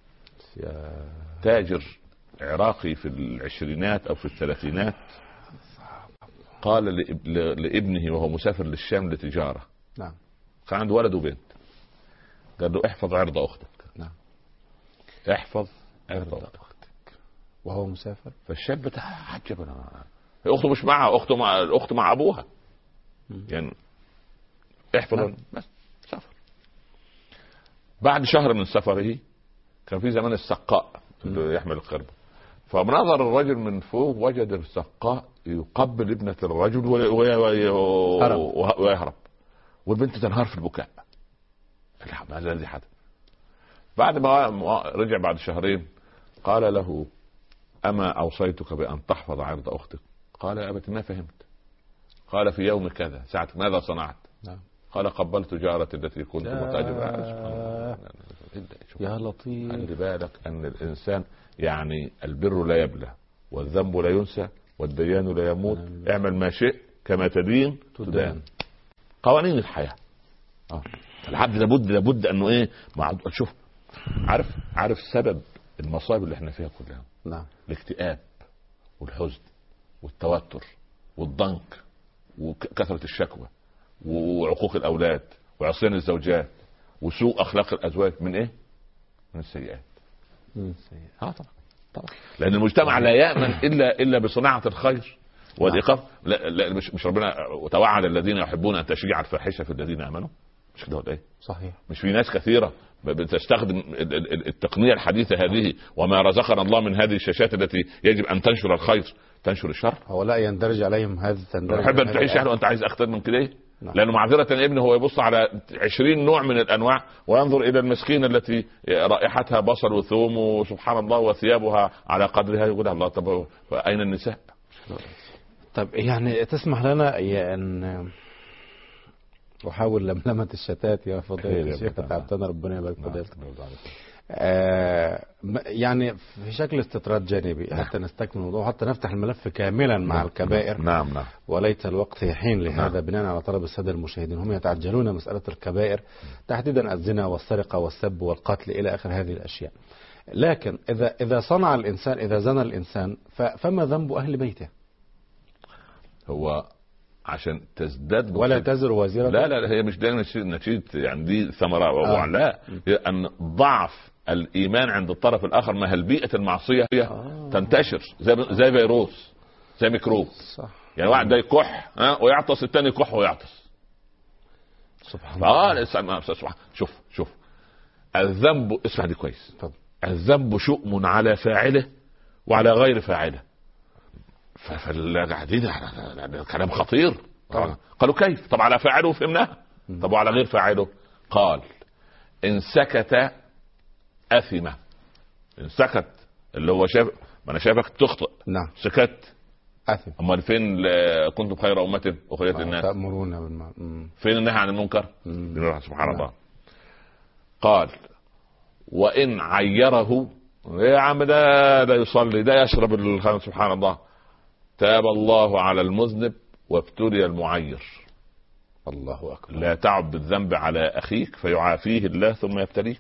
تاجر عراقي في العشرينات أو في الثلاثينات قال لابنه وهو مسافر للشام لتجارة. نعم. كان عنده ولد وبنت. قال له احفظ عرض أختك. نعم. احفظ عرض أختك وهو مسافر. فالشاب تعجب اخته مش معها الاخت مع ابوها يعني احفظ بس سافر. بعد شهر من سفره كان في زمان السقاء اللي يحمل القربة. فنظر الرجل من فوق وجد السقاء يقبل ابنة الرجل ويهرب والبنت تنهار في البكاء. ماذا الذي حدث؟ بعد ما رجع بعد شهرين قال له أما أوصيتك بأن تحفظ عرض أختك؟ قال يا أبت ما فهمت. قال في يوم كذا ساعة ماذا صنعت؟ قال قبلت جارتي التي كنت متعجبها. يا لطيف. خلي بالك ان الانسان يعني البر لا يبلى والذنب لا ينسى والديان لا يموت. اعمل ما شئت كما تدين تدان. قوانين الحياة. العبد لابد انه ايه شوف عارف سبب المصائب اللي احنا فيها كلها. نعم. الاكتئاب والحزن والتوتر والضنك وكثرة الشكوى وعقوق الاولاد وعصيان الزوجات وسوء اخلاق الازواج من ايه؟ من السيئات. طبعا لان المجتمع لا يأمن الا بصناعة الخير والايقاف. لا مش ربنا وتوعد الذين يحبون ان تشيع الفاحشة في الذين امنوا. مش كده ولا ايه؟ صحيح. مش في ناس كثيرة بتستخدم التقنية الحديثة هذه وما رزقنا الله من هذه الشاشات التي يجب ان تنشر الخير تنشر الشر. هو لا يندرج عليهم هذا التندرج. تحب ان تعيش وانت عايز اكثر من كده؟ لانه معذرة ابنه هو يبص على 20 نوع من الانواع وينظر الى المسكينة التي رائحتها بصل وثوم وسبحان الله وثيابها على قدرها يقول الله طب اين النساء؟ طب يعني تسمح لنا ان احاول لملمة الشتات يا فضيلة الشيخ. تعبتنا ربنا يبارك فضيلتك. يعني في شكل استطراد جانبي حتى نستكمل الموضوع حتى نفتح الملف كاملا مع الكبائر. نعم. وليت الوقت يحين لهذا بناء على طلب السادة المشاهدين. هم يتعجلون مسألة الكبائر تحديدا الزنا والسرقة والسب والقتل إلى آخر هذه الأشياء. لكن إذا صنع الإنسان إذا زنى الإنسان فما ذنب أهل بيته؟ هو عشان تزداد ولا تزر وزيرة. لا هي مش ده نتيجة يعني دي ثمرة. لا هي أن ضعف الإيمان عند الطرف الآخر ما البيئة المعصية تنتشر زي فيروس زي ميكروب. صح. يعني واحد ده يكح ويعطس الثاني يكح ويعطس. سبحان الله. شوف الذنب اسمع دي كويس. الذنب شؤم على فاعله وعلى غير فاعله. فالقاعدين كلام خطير. قالوا كيف؟ طب على فاعله فهمناه. طب وعلى غير فاعله؟ قال ان سكت اثم. ان سكت اللي هو شاف ما انا شافك تخطئ. نعم. سكت اثم. امال فين كنتم خير امه اخرجت للناس تأمرون بالمعروف. فين النهي عن المنكر؟ سبحان الله. قال وان عيره يا عم ده يصلي ده يشرب الخمر سبحان الله تاب الله على المذنب وابتلي المعير. الله أكبر. لا تعب بالذنب على أخيك فيعافيه الله ثم يبتليك.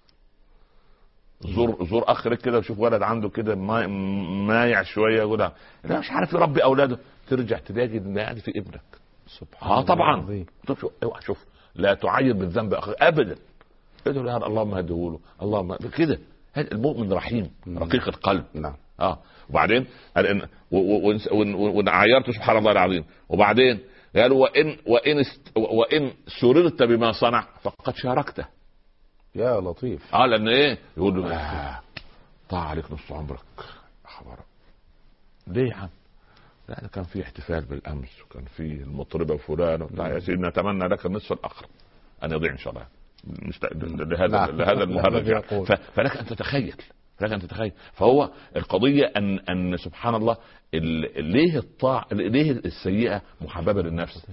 زور أخرك كده وشوف ولد عنده كده مايع شوية يقول لا مش عارف يربي أولاده ترجع تلاقي الماء في ابنك. سبحان الله. طبعا. طب شوف لا تعير بالذنب أخيك أبدا. ادعو له اللهم هديه اللهم كده. المؤمن رحيم رقيق القلب. نعم. وبعدين وان عيرت سبحان الله العظيم. وبعدين قالوا وان سررت بما صنع فقد شاركته. يا لطيف. لان ايه يقول له طاع عليك نص عمرك. خبر ليه يا عم؟ لا كان في احتفال بالامس وكان في المطربه فلان وبتاع يا سيدنا نتمنى لك النصف الاخر ان يضيع ان شاء الله لهذا المهرج. فلك ان تتخيل فهو القضية أن سبحان الله ليه ليه السيئة محببة للنفس؟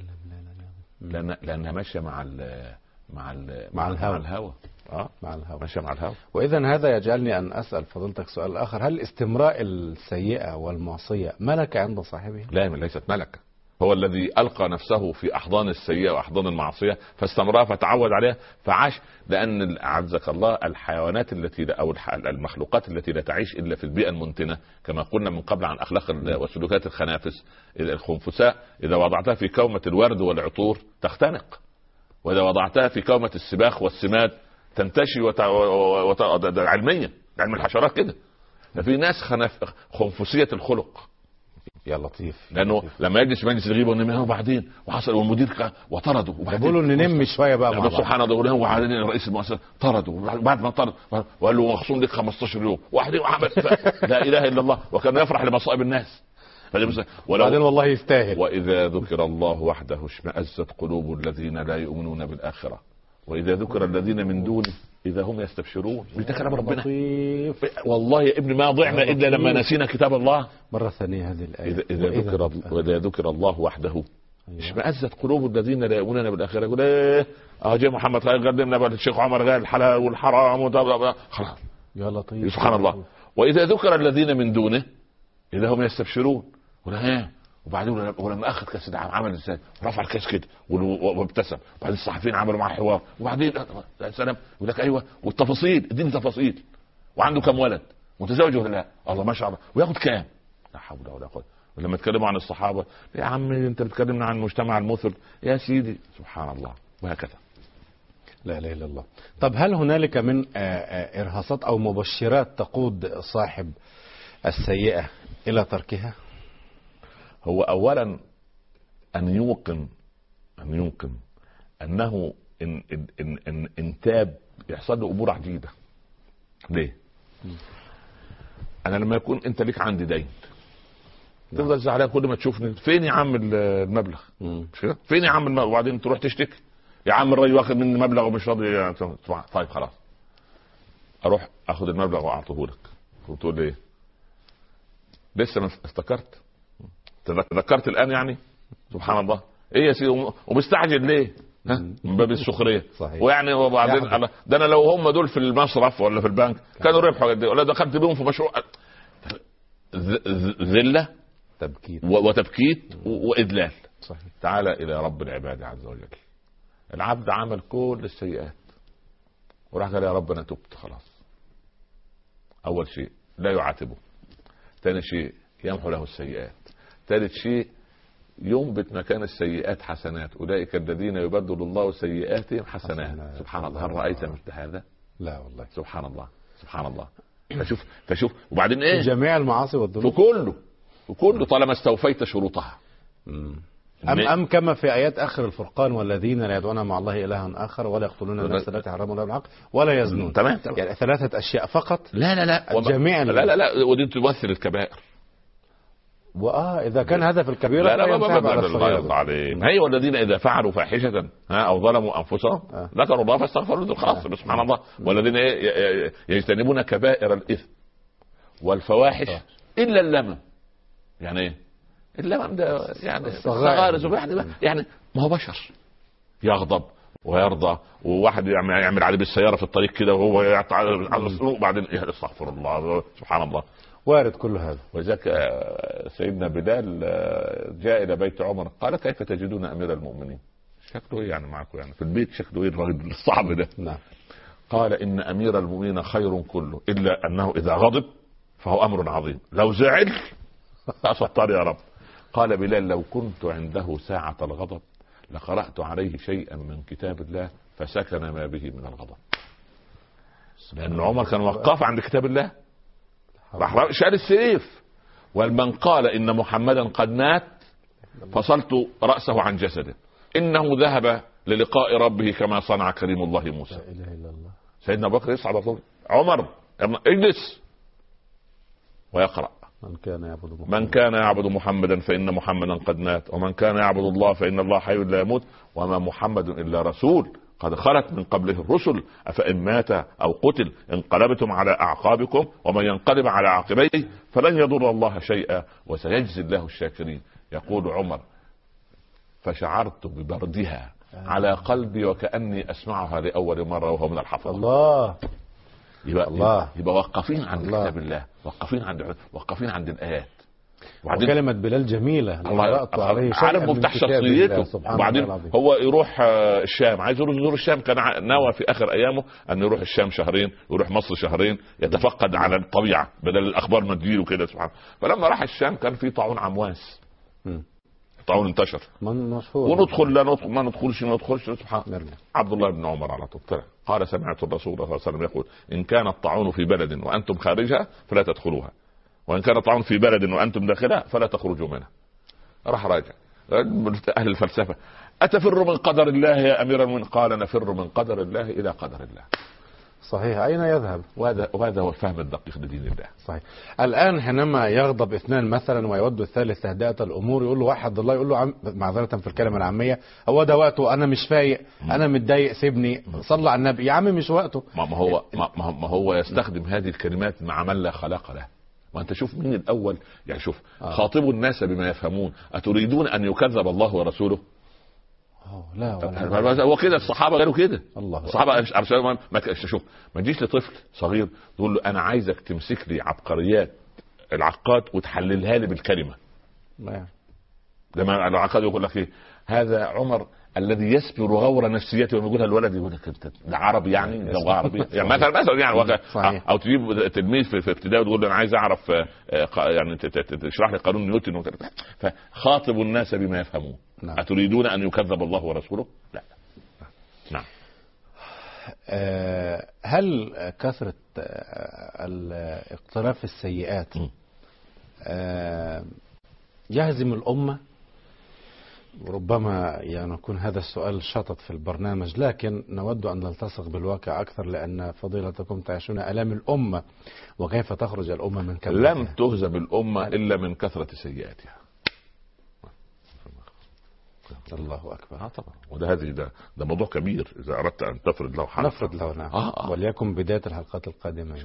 لأنها ماشية مع الهوى. ماشية مع الهوى. وإذا هذا يجعلني أن أسأل فضلتك سؤال آخر. هل استمراء السيئة والمعصية ملكة عند صاحبه؟ لا ليست ملكة. هو الذي ألقى نفسه في أحضان السيئة وأحضان المعصية فاستمرها فتعود عليها فعاش. لأن عزك الله الحيوانات التي أو المخلوقات التي لا تعيش إلا في البيئة المنتنة كما قلنا من قبل عن أخلاق وسلوكات الخنافس. الخنفساء إذا وضعتها في كومة الورد والعطور تختنق وإذا وضعتها في كومة السباخ والسماد تنتشي علميا علم الحشرات كده. ففي ناس خنفسية الخلق. يا لطيف. لانه لما يجلس مجلس الغيبه ونمه وبعدين وحصل والمدير وطرده بيقولوا ان ننم شويه بقى سبحان الله. وبعدين رئيس المؤسسه طرده وبعد ما طرد وقال له مخصوم لك 15 يوم واحد وعمل لا اله الا الله وكان يفرح لمصائب الناس. وبعدين والله يستاهل. واذا ذكر الله وحده اشمئزت قلوب الذين لا يؤمنون بالاخره واذا ذكر الذين من دونه اذا هم يستبشرون. ده كلام ربنا والله يا ابني ما ضعنا الا لما نسينا كتاب الله. مرة ثانية هذه الآية إذا ذكر الله وحده اشمأزت قلوب الذين لا يؤمنون بالاخره. يقول ايه جاي محمد قدمنا بقى الشيخ عمر قال الحلال والحرام خلاص يا لطيف سبحان الله. واذا ذكر الذين من دونه اذا هم يستبشرون. وبعدين ولما اخذ كاس العالم عمل ازاي؟ رفع الكاس كده وابتسم. وبعدين الصحفيين عملوا معاه حوار. وبعدين يا سلام يقول لك ايوه والتفاصيل اديني تفاصيل. وعنده كم ولد؟ متزوج ولا لا؟ الله ما شاء الله. وياخد كام؟ لا حول ولا قوه. ولما اتكلموا عن الصحابه يا عمي انت بتكلمنا عن المجتمع المثل يا سيدي. سبحان الله. وهكذا. لا اله الا الله. طب هل هنالك من ارهاصات او مبشرات تقود صاحب السيئه الى تركها؟ هو اولا ان يوقن انه ان تاب يحصل له امور عجيبه. ليه؟ انا لما يكون انت ليك عندي دين تفضل زعلان كل ما تشوفني. فين يا عم المبلغ؟ مش كده؟ فين يا عم المبلغ؟ وبعدين تروح تشتكي يا عم الراجل واخد مني مبلغ ومش راضي. طيب خلاص اروح اخد المبلغ واعطيه لك. وتقول لي لسه ما افتكرت؟ تذكرت الان يعني؟ سبحان الله. ايه يا سيدي ومستعجل ليه؟ من باب السخريه. ويعني وبعدين ده انا لو هم دول في المصرف ولا في البنك كانوا ربحوا قد ايه ولا دخلت بيهم في مشروع. ذله وتبكيت واذلال. صحيح. تعالى الى رب العباد عز وجل. العبد عمل كل السيئات وراح قال يا رب انا تبت خلاص. اول شيء لا يعاتبه. ثاني شيء يمحو له السيئات. ثالث شيء ينبت مكان السيئات حسنات. اولئك الذين يبدل الله سيئاتهم حسنات. سبحان الله. هل رايت مثل هذا؟ لا والله. سبحان الله. سبحان الله. فشوف وبعدين ايه؟ جميع المعاصي والذنوب في كله طالما استوفيت شروطها. أم كما في آيات آخر الفرقان والذين لا يدعون مع الله إلها آخر ولا يقتلون النفس التي حرم الله بالحق ولا يزنون. تمام. يعني 3 أشياء فقط. لا جميع لا ودي تمثل الكبائر. إذا كان هدف الكبيرة لا الله يرضى عليهم. هي والذين إذا فعلوا فاحشة أو ظلموا أنفسهم ذكروا الله فاستغفروا للخاص. سبحان الله. والذين يجتنبون كبائر الإثم والفواحش إلا اللمم. يعني إيه؟ اللمم ده يعني الصغائر. يعني ما هو بشر يغضب ويرضى. وواحد يعمل عليه بالسيارة في الطريق كده وهو على السلوك بعدين استغفر الله. سبحان الله. وارد كل هذا. وذاك سيدنا بلال جاء الى بيت عمر قال كيف تجدون امير المؤمنين؟ شكله ايه يعني معكم يعني في البيت؟ شكله ايه الراجل الصعب ده؟ نعم. قال ان امير المؤمنين خير كله الا انه اذا غضب فهو امر عظيم لو زعل فأسطر يا رب. قال بلال لو كنت عنده ساعة الغضب لقرأت عليه شيئا من كتاب الله فسكن ما به من الغضب. لأن عمر كان وقف عند كتاب الله راح شال السيف. ومن قال إن محمدا قد مات فصلت رأسه عن جسده إنه ذهب للقاء ربه كما صنع كريم الله موسى. لا إله إلا الله. سيدنا بكر يصعد طول عمر اجلس ويقرأ من كان يعبد محمدا فإن محمدا قد مات ومن كان يعبد الله فإن الله حي لا يموت وما محمد إلا رسول قد خلت من قبله الرسل أفإن مات أو قتل انقلبتم على أعقابكم ومن ينقلب على عقبيه فلن يضر الله شيئا وسيجزي الله الشاكرين. يقول عمر فشعرت ببردها على قلبي وكأني أسمعها لأول مرة وهو من الحفظ. الله. يبقى وقفين عند كتاب الله وقفين عند الآيات. وكلمة بلال جميلة. الله عارف مفتاح شخصيته. وبعدين هو يروح الشام عايز يزور الشام. كان ناوى في آخر أيامه أن يروح الشام شهرين يروح مصر شهرين يتفقد على الطبيعة بدل الأخبار ما تجيله كده. سبحان الله. فلما راح الشام كان في طاعون عمواس. طاعون انتشر وندخل لا ندخل ما ندخلش سبحان الله. عبد الله بن عمر على طول طلع قال سمعت الرسول صلى الله عليه وسلم يقول إن كان الطاعون في بلد وأنتم خارجها فلا تدخلوها وإن كان الطاعون في بلد وأنتم داخلها فلا تخرجوا منها. راح راجع أهل الفلسفة أتفر من قدر الله يا أمير المؤمنين؟ قال نفر من قدر الله إلى قدر الله. صحيح. أين يذهب؟ وهذا هو الفهم الدقيق لدين الله. صحيح. الآن حينما يغضب اثنان مثلا ويود الثالث تهدئة الأمور يقول له واحد الله يقول له معذرة في الكلمة العامية هو ده وقته أنا مش فايق أنا متضايق سيبني صلى على النبي يا عم مش وقته. ما هو يستخدم هذه الكلمات مع من لا خلاق له وانت شوف مين الاول يعني. شوف خاطبوا الناس بما يفهمون اتريدون ان يكذب الله ورسوله. لا هو كده الصحابه قالوا كده. الله الصحابه شوف ما تجيش لطفل صغير تقول له انا عايزك تمسك لي عبقريات العقاد وتحللها لي بالكلمه. لما العقاد يقول لك ايه هذا عمر الذي يسبر غور نفسيته ويقول الولد يقول لك ده عربي يعني لغه عربيه يعني مثلا يعني او تجيب تلميذ في ابتدائي وتقول له انا عايز اعرف يعني تشرح لي قانون نيوتن فخاطبوا الناس بما يفهمون. نعم. اتريدون ان يكذب الله ورسوله؟ لا. نعم. هل كثرة اقتراف السيئات يهزم الأمة؟ ربما يعني يكون هذا السؤال شطط في البرنامج، لكن نود أن نلتصق بالواقع أكثر، لأن فضيلتكم تعيشون آلام الأمة وكيف تخرج الأمة من كبدها. لم تهزم الأمة إلا من كثرة سيئاتها. الله أكبر. طبعا. وده ده موضوع كبير إذا أردت أن تفرض له حلقة. نفرض له. نعم. وليكن بداية الحلقات القادمة.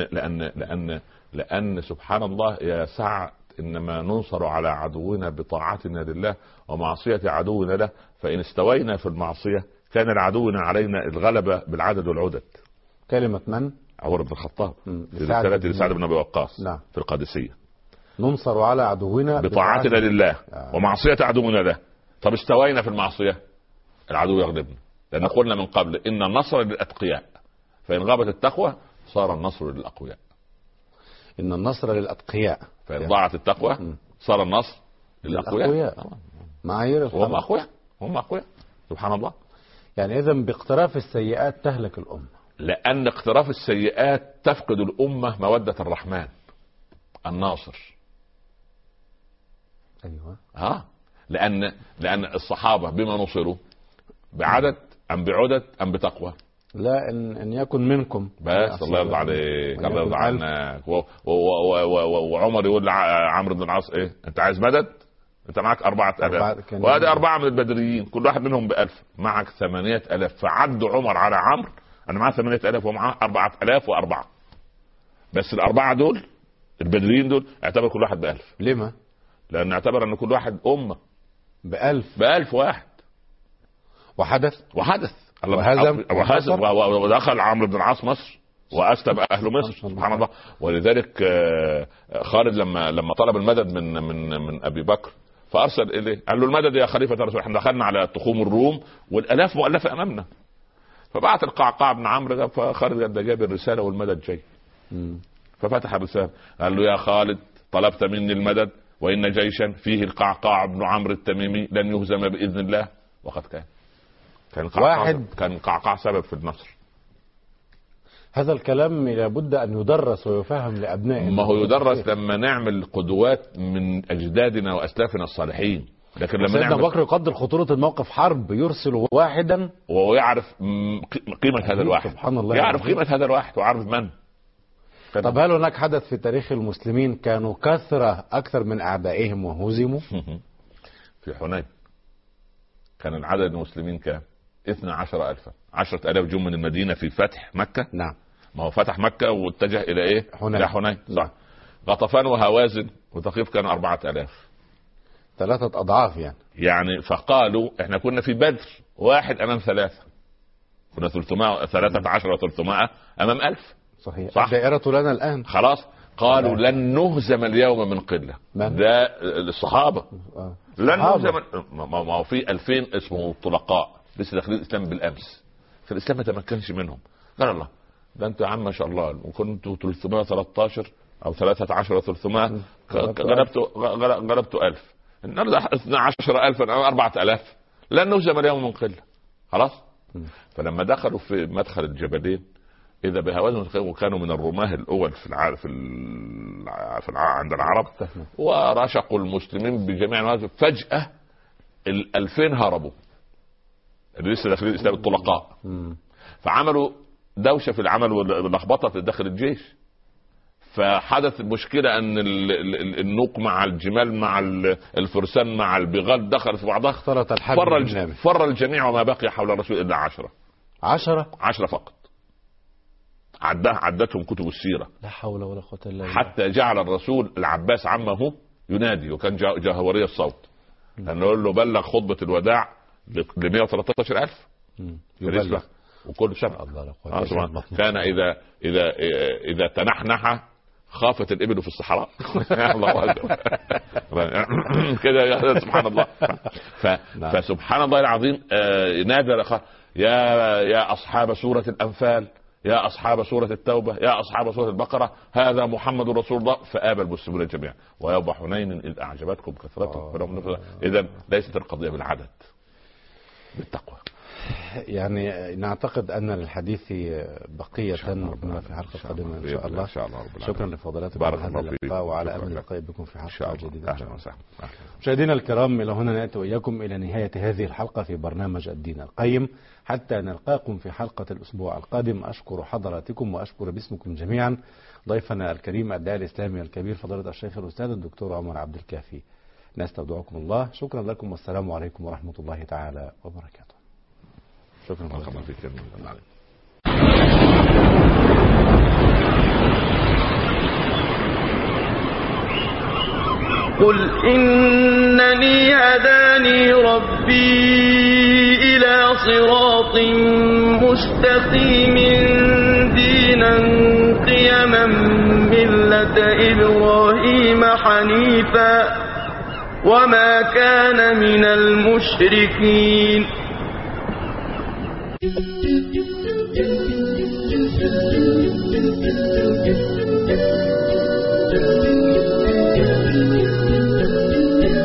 لأن سبحان الله يا سعد إنما ننصر على عدونا بطاعتنا لله ومعصية عدونا له، فإن استوينا في المعصية كان العدونا علينا الغلبة بالعدد والعدد. كلمة من؟ عمر بن الخطاب في رسالة لسعد بن أبي وقاص. نعم. في القادسية. ننصر على عدونا بطاعتنا لله ومعصية عدونا له. طب استوينا في المعصية العدو يغلبنا، لأن قلنا من قبل إن النصر للأتقياء، فإن غابت التقوى صار النصر للأقوياء. إن النصر للأتقياء فإن ضاعت التقوى صار النصر للأقوياء. معايير هم أقوياء سبحان الله. يعني إذن باقتراف السيئات تهلك الأمة، لأن اقتراف السيئات تفقد الأمة مودة الرحمن الناصر. أيوة. لأن الصحابة بما نصروا بعدد أم بعدد أم بتقوى؟ لا إن يكن منكم بس الله يرضى عليك، الله يرضى عنك. وعمر يقول لعمرو بن العاص ايه انت عايز مدد؟ انت معك 4000 وهذه 4 من البدريين كل واحد منهم ب1000، معك 8000. فعد عمر على عمرو انا معاه 8000 ومعاه 4004. بس ال4 دول البدريين دول اعتبر كل واحد ب1000. لما؟ لأن اعتبر ان كل واحد أمة ب1000 واحد. وحدث وهزم ودخل عمرو بن العاص مصر وأسلم أهل مصر سبحان الله. ولذلك خالد لما طلب المدد من أبي بكر فأرسل إليه قال له المدد يا خليفة الرسول، احنا دخلنا على تخوم الروم والآلاف مؤلفة أمامنا. فبعت القعقاع بن عمرو فخالد قال ده جاب الرسالة والمدد جاي. ففتح الرسالة قال له يا خالد طلبت مني المدد وإن جيشا فيه القعقاع بن عمرو التميمي لن يهزم بإذن الله. وقد كان قعقاع سبب في النصر. هذا الكلام لابد أن يدرس ويفهم لأبنائنا. ما هو يدرس لما نعمل قدوات من أجدادنا وأسلافنا الصالحين. لكن لما سيدنا أبو بكر يقدر خطورة الموقف حرب يرسل واحدا ويعرف قيمة هذا الواحد. سبحان الله. يعرف قيمة هذا الواحد وعارف من. طب هل هناك حدث في تاريخ المسلمين كانوا كثرة أكثر من أعدائهم وهزموا؟ في حنين كان العدد المسلمين كام؟ 12,000. 10,000 جم من المدينة في فتح مكة. نعم. ما هو فتح مكة واتجه إلى إيه؟ إلى حنين. صح. غطفان وهوازن وثقيف كانوا 4,000. 3 أضعاف يعني فقالوا إحنا كنا في بدر 1 أمام 3، كنا 300 13 و300 أمام 1000. صحيح. الدائرة لنا الآن. خلاص قالوا لن نهزم اليوم من قلة. ده الصحابة. لن نهزم. ما هو في 2000 اسمه طلقاء لسه داخلين الإسلام بالأمس، في الإسلام ما تمكنش منهم. قال الله ده أنت يا عم ما شاء الله وكنتوا 313 أو 13 و300 غلبتوا 1000. النهارده 12,000 أو 4,000. لن نهزم اليوم من قلة. خلاص. فلما دخلوا في مدخل الجبلين إذا بهوازن وكانوا من الرماه الأول عند العرب ورشقوا المسلمين بجميع الوجه. فجأة 2000 هربوا اللي لسه داخلين الإسلام الطلقاء. فعملوا دوشة في العمل واللخبطة داخل الجيش. فحدث مشكلة أن النوق مع الجمال مع الفرسان مع البغال دخلت في بعضها. فر الجميع وما بقي حول الرسول إلا 10 فقط. عدتهم كتب السيرة. لا حول ولا قوة إلا بالله. حتى جعل الرسول العباس عمه ينادي، وكان جهوري الصوت، لأنه يقول له بلغ خطبة الوداع ل 113,000 يبلغ وكل سنة. الله كان إذا تنحنح خافت الإبل في الصحراء. الله كده سبحان الله. فسبحان الله العظيم نادى يا أصحاب سورة الأنفال، يا أصحاب سورة التوبة، يا أصحاب سورة البقرة، هذا محمد رسول الله. فآبى المسلمون جميعا. ويوم حنين إذ أعجبتكم كثرتكم. إذا ليست القضية بالعدد، بالتقوى. يعني نعتقد أن للحديث بقية ربما في حلقة قادمة إن شاء الله. شكرا لفضلاتكم على هذا اللقاء، وعلى أمل اللقاء بكم في حلقة جديدة. مشاهدينا الكرام، إلى هنا نأتي وإياكم إلى نهاية هذه الحلقة في برنامج الدين القيم، حتى نلقاكم في حلقة الأسبوع القادم. أشكر حضراتكم وأشكر باسمكم جميعا ضيفنا الكريم الداعي الإسلامي الكبير فضيلة الشيخ الأستاذ الدكتور عمر عبد الكافي. نستودعكم الله. شكرا لكم، والسلام عليكم ورحمة الله تعالى وبركاته. شكرا الله فيك. قل إنني هداني ربي إلى صراط مستقيم دينا قيما ملة إبراهيم حنيفا وما كان من المشركين.